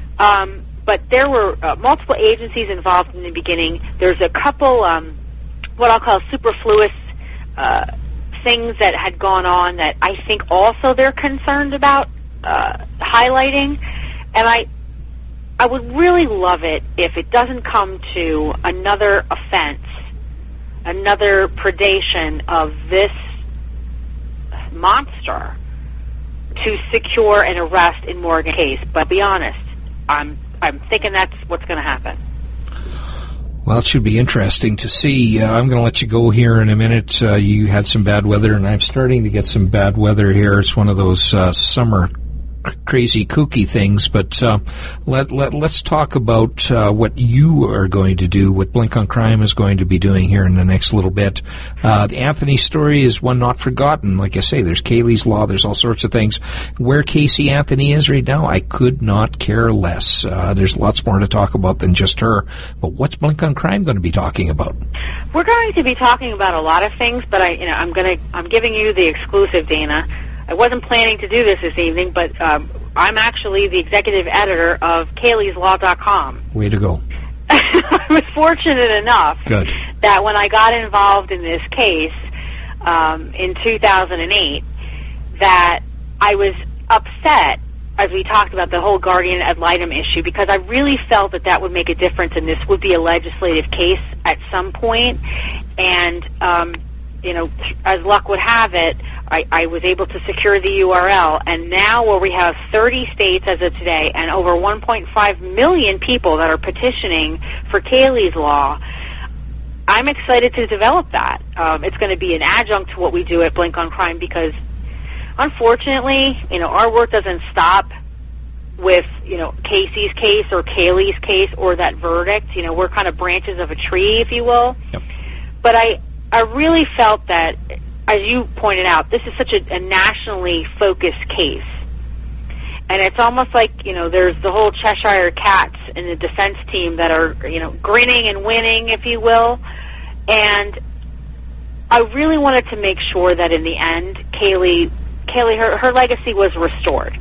Um, but there were uh, multiple agencies involved in the beginning. There's a couple, um, what I'll call superfluous uh, things that had gone on that I think also they're concerned about uh, highlighting. And I I would really love it if it doesn't come to another offense, another predation of this monster to secure an arrest in Morgan's case. But to be honest, I'm I'm thinking that's what's going to happen. Well, it should be interesting to see. Uh, I'm going to let you go here in a minute. Uh, you had some bad weather, and I'm starting to get some bad weather here. It's one of those uh, summer crazy kooky things, but uh, let, let, let's talk about uh, what you are going to do, what Blink on Crime is going to be doing here in the next little bit. Uh, the Anthony story is one not forgotten. Like I say, there's Kaylee's Law, there's all sorts of things. Where Casey Anthony is right now, I could not care less. Uh, there's lots more to talk about than just her. But what's Blink on Crime going to be talking about? We're going to be talking about a lot of things, but I, you know, I'm going to, I'm giving you the exclusive, Dana. I wasn't planning to do this this evening, but um, I'm actually the executive editor of Kaylee's Law dot com. Way to go. I was fortunate enough Good. that when I got involved in this case um, in two thousand eight, that I was upset, as we talked about the whole guardian ad litem issue, because I really felt that that would make a difference and this would be a legislative case at some point. And, um, you know, as luck would have it, I, I was able to secure the U R L, and now where we have thirty states as of today and over one point five million people that are petitioning for Kaylee's Law, I'm excited to develop that. Um, it's going to be an adjunct to what we do at Blink on Crime because, unfortunately, you know, our work doesn't stop with, you know, Casey's case or Kaylee's case or that verdict. You know, we're kind of branches of a tree, if you will. Yep. But I, I really felt that, as you pointed out, this is such a, a nationally focused case. And it's almost like, you know, there's the whole Cheshire Cats in the defense team that are, you know, grinning and winning, if you will. And I really wanted to make sure that in the end, Kaylee, Kaylee, her, her legacy was restored.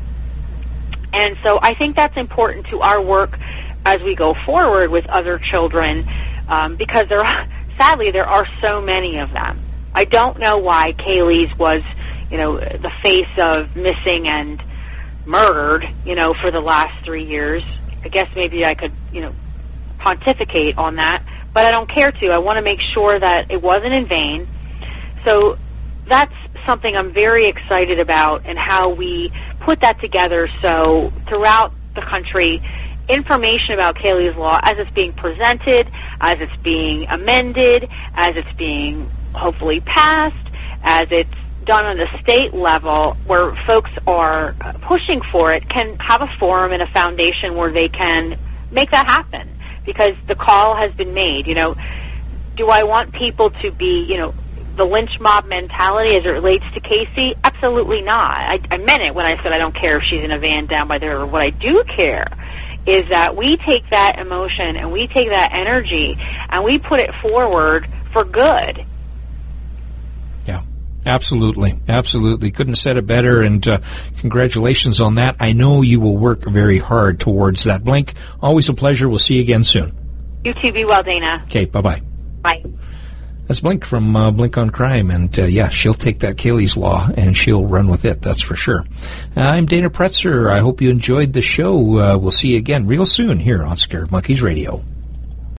And so I think that's important to our work as we go forward with other children, um, because there are, sadly, there are so many of them. I don't know why Kaylee's was, you know, the face of missing and murdered, you know, for the last three years. I guess maybe I could, you know, pontificate on that, but I don't care to. I want to make sure that it wasn't in vain. So that's something I'm very excited about, and how we put that together so throughout the country, information about Kaylee's Law as it's being presented, as it's being amended, as it's being hopefully passed, as it's done on the state level where folks are pushing for it, can have a forum and a foundation where they can make that happen, because the call has been made. You know, do I want people to be, you know, the lynch mob mentality as it relates to Casey? Absolutely not. I, I meant it when I said I don't care if she's in a van down by the river. What I do care is that we take that emotion and we take that energy and we put it forward for good. Yeah, absolutely. Absolutely. Couldn't have said it better, and uh, congratulations on that. I know you will work very hard towards that. Blink, always a pleasure. We'll see you again soon. You too. Be well, Dana. Okay, bye-bye. Bye. That's Blink from uh, Blink on Crime, and uh, yeah, she'll take that Kaylee's Law and she'll run with it, that's for sure. Uh, I'm Dana Pretzer. I hope you enjoyed the show. Uh, we'll see you again real soon here on Scared Monkeys Radio.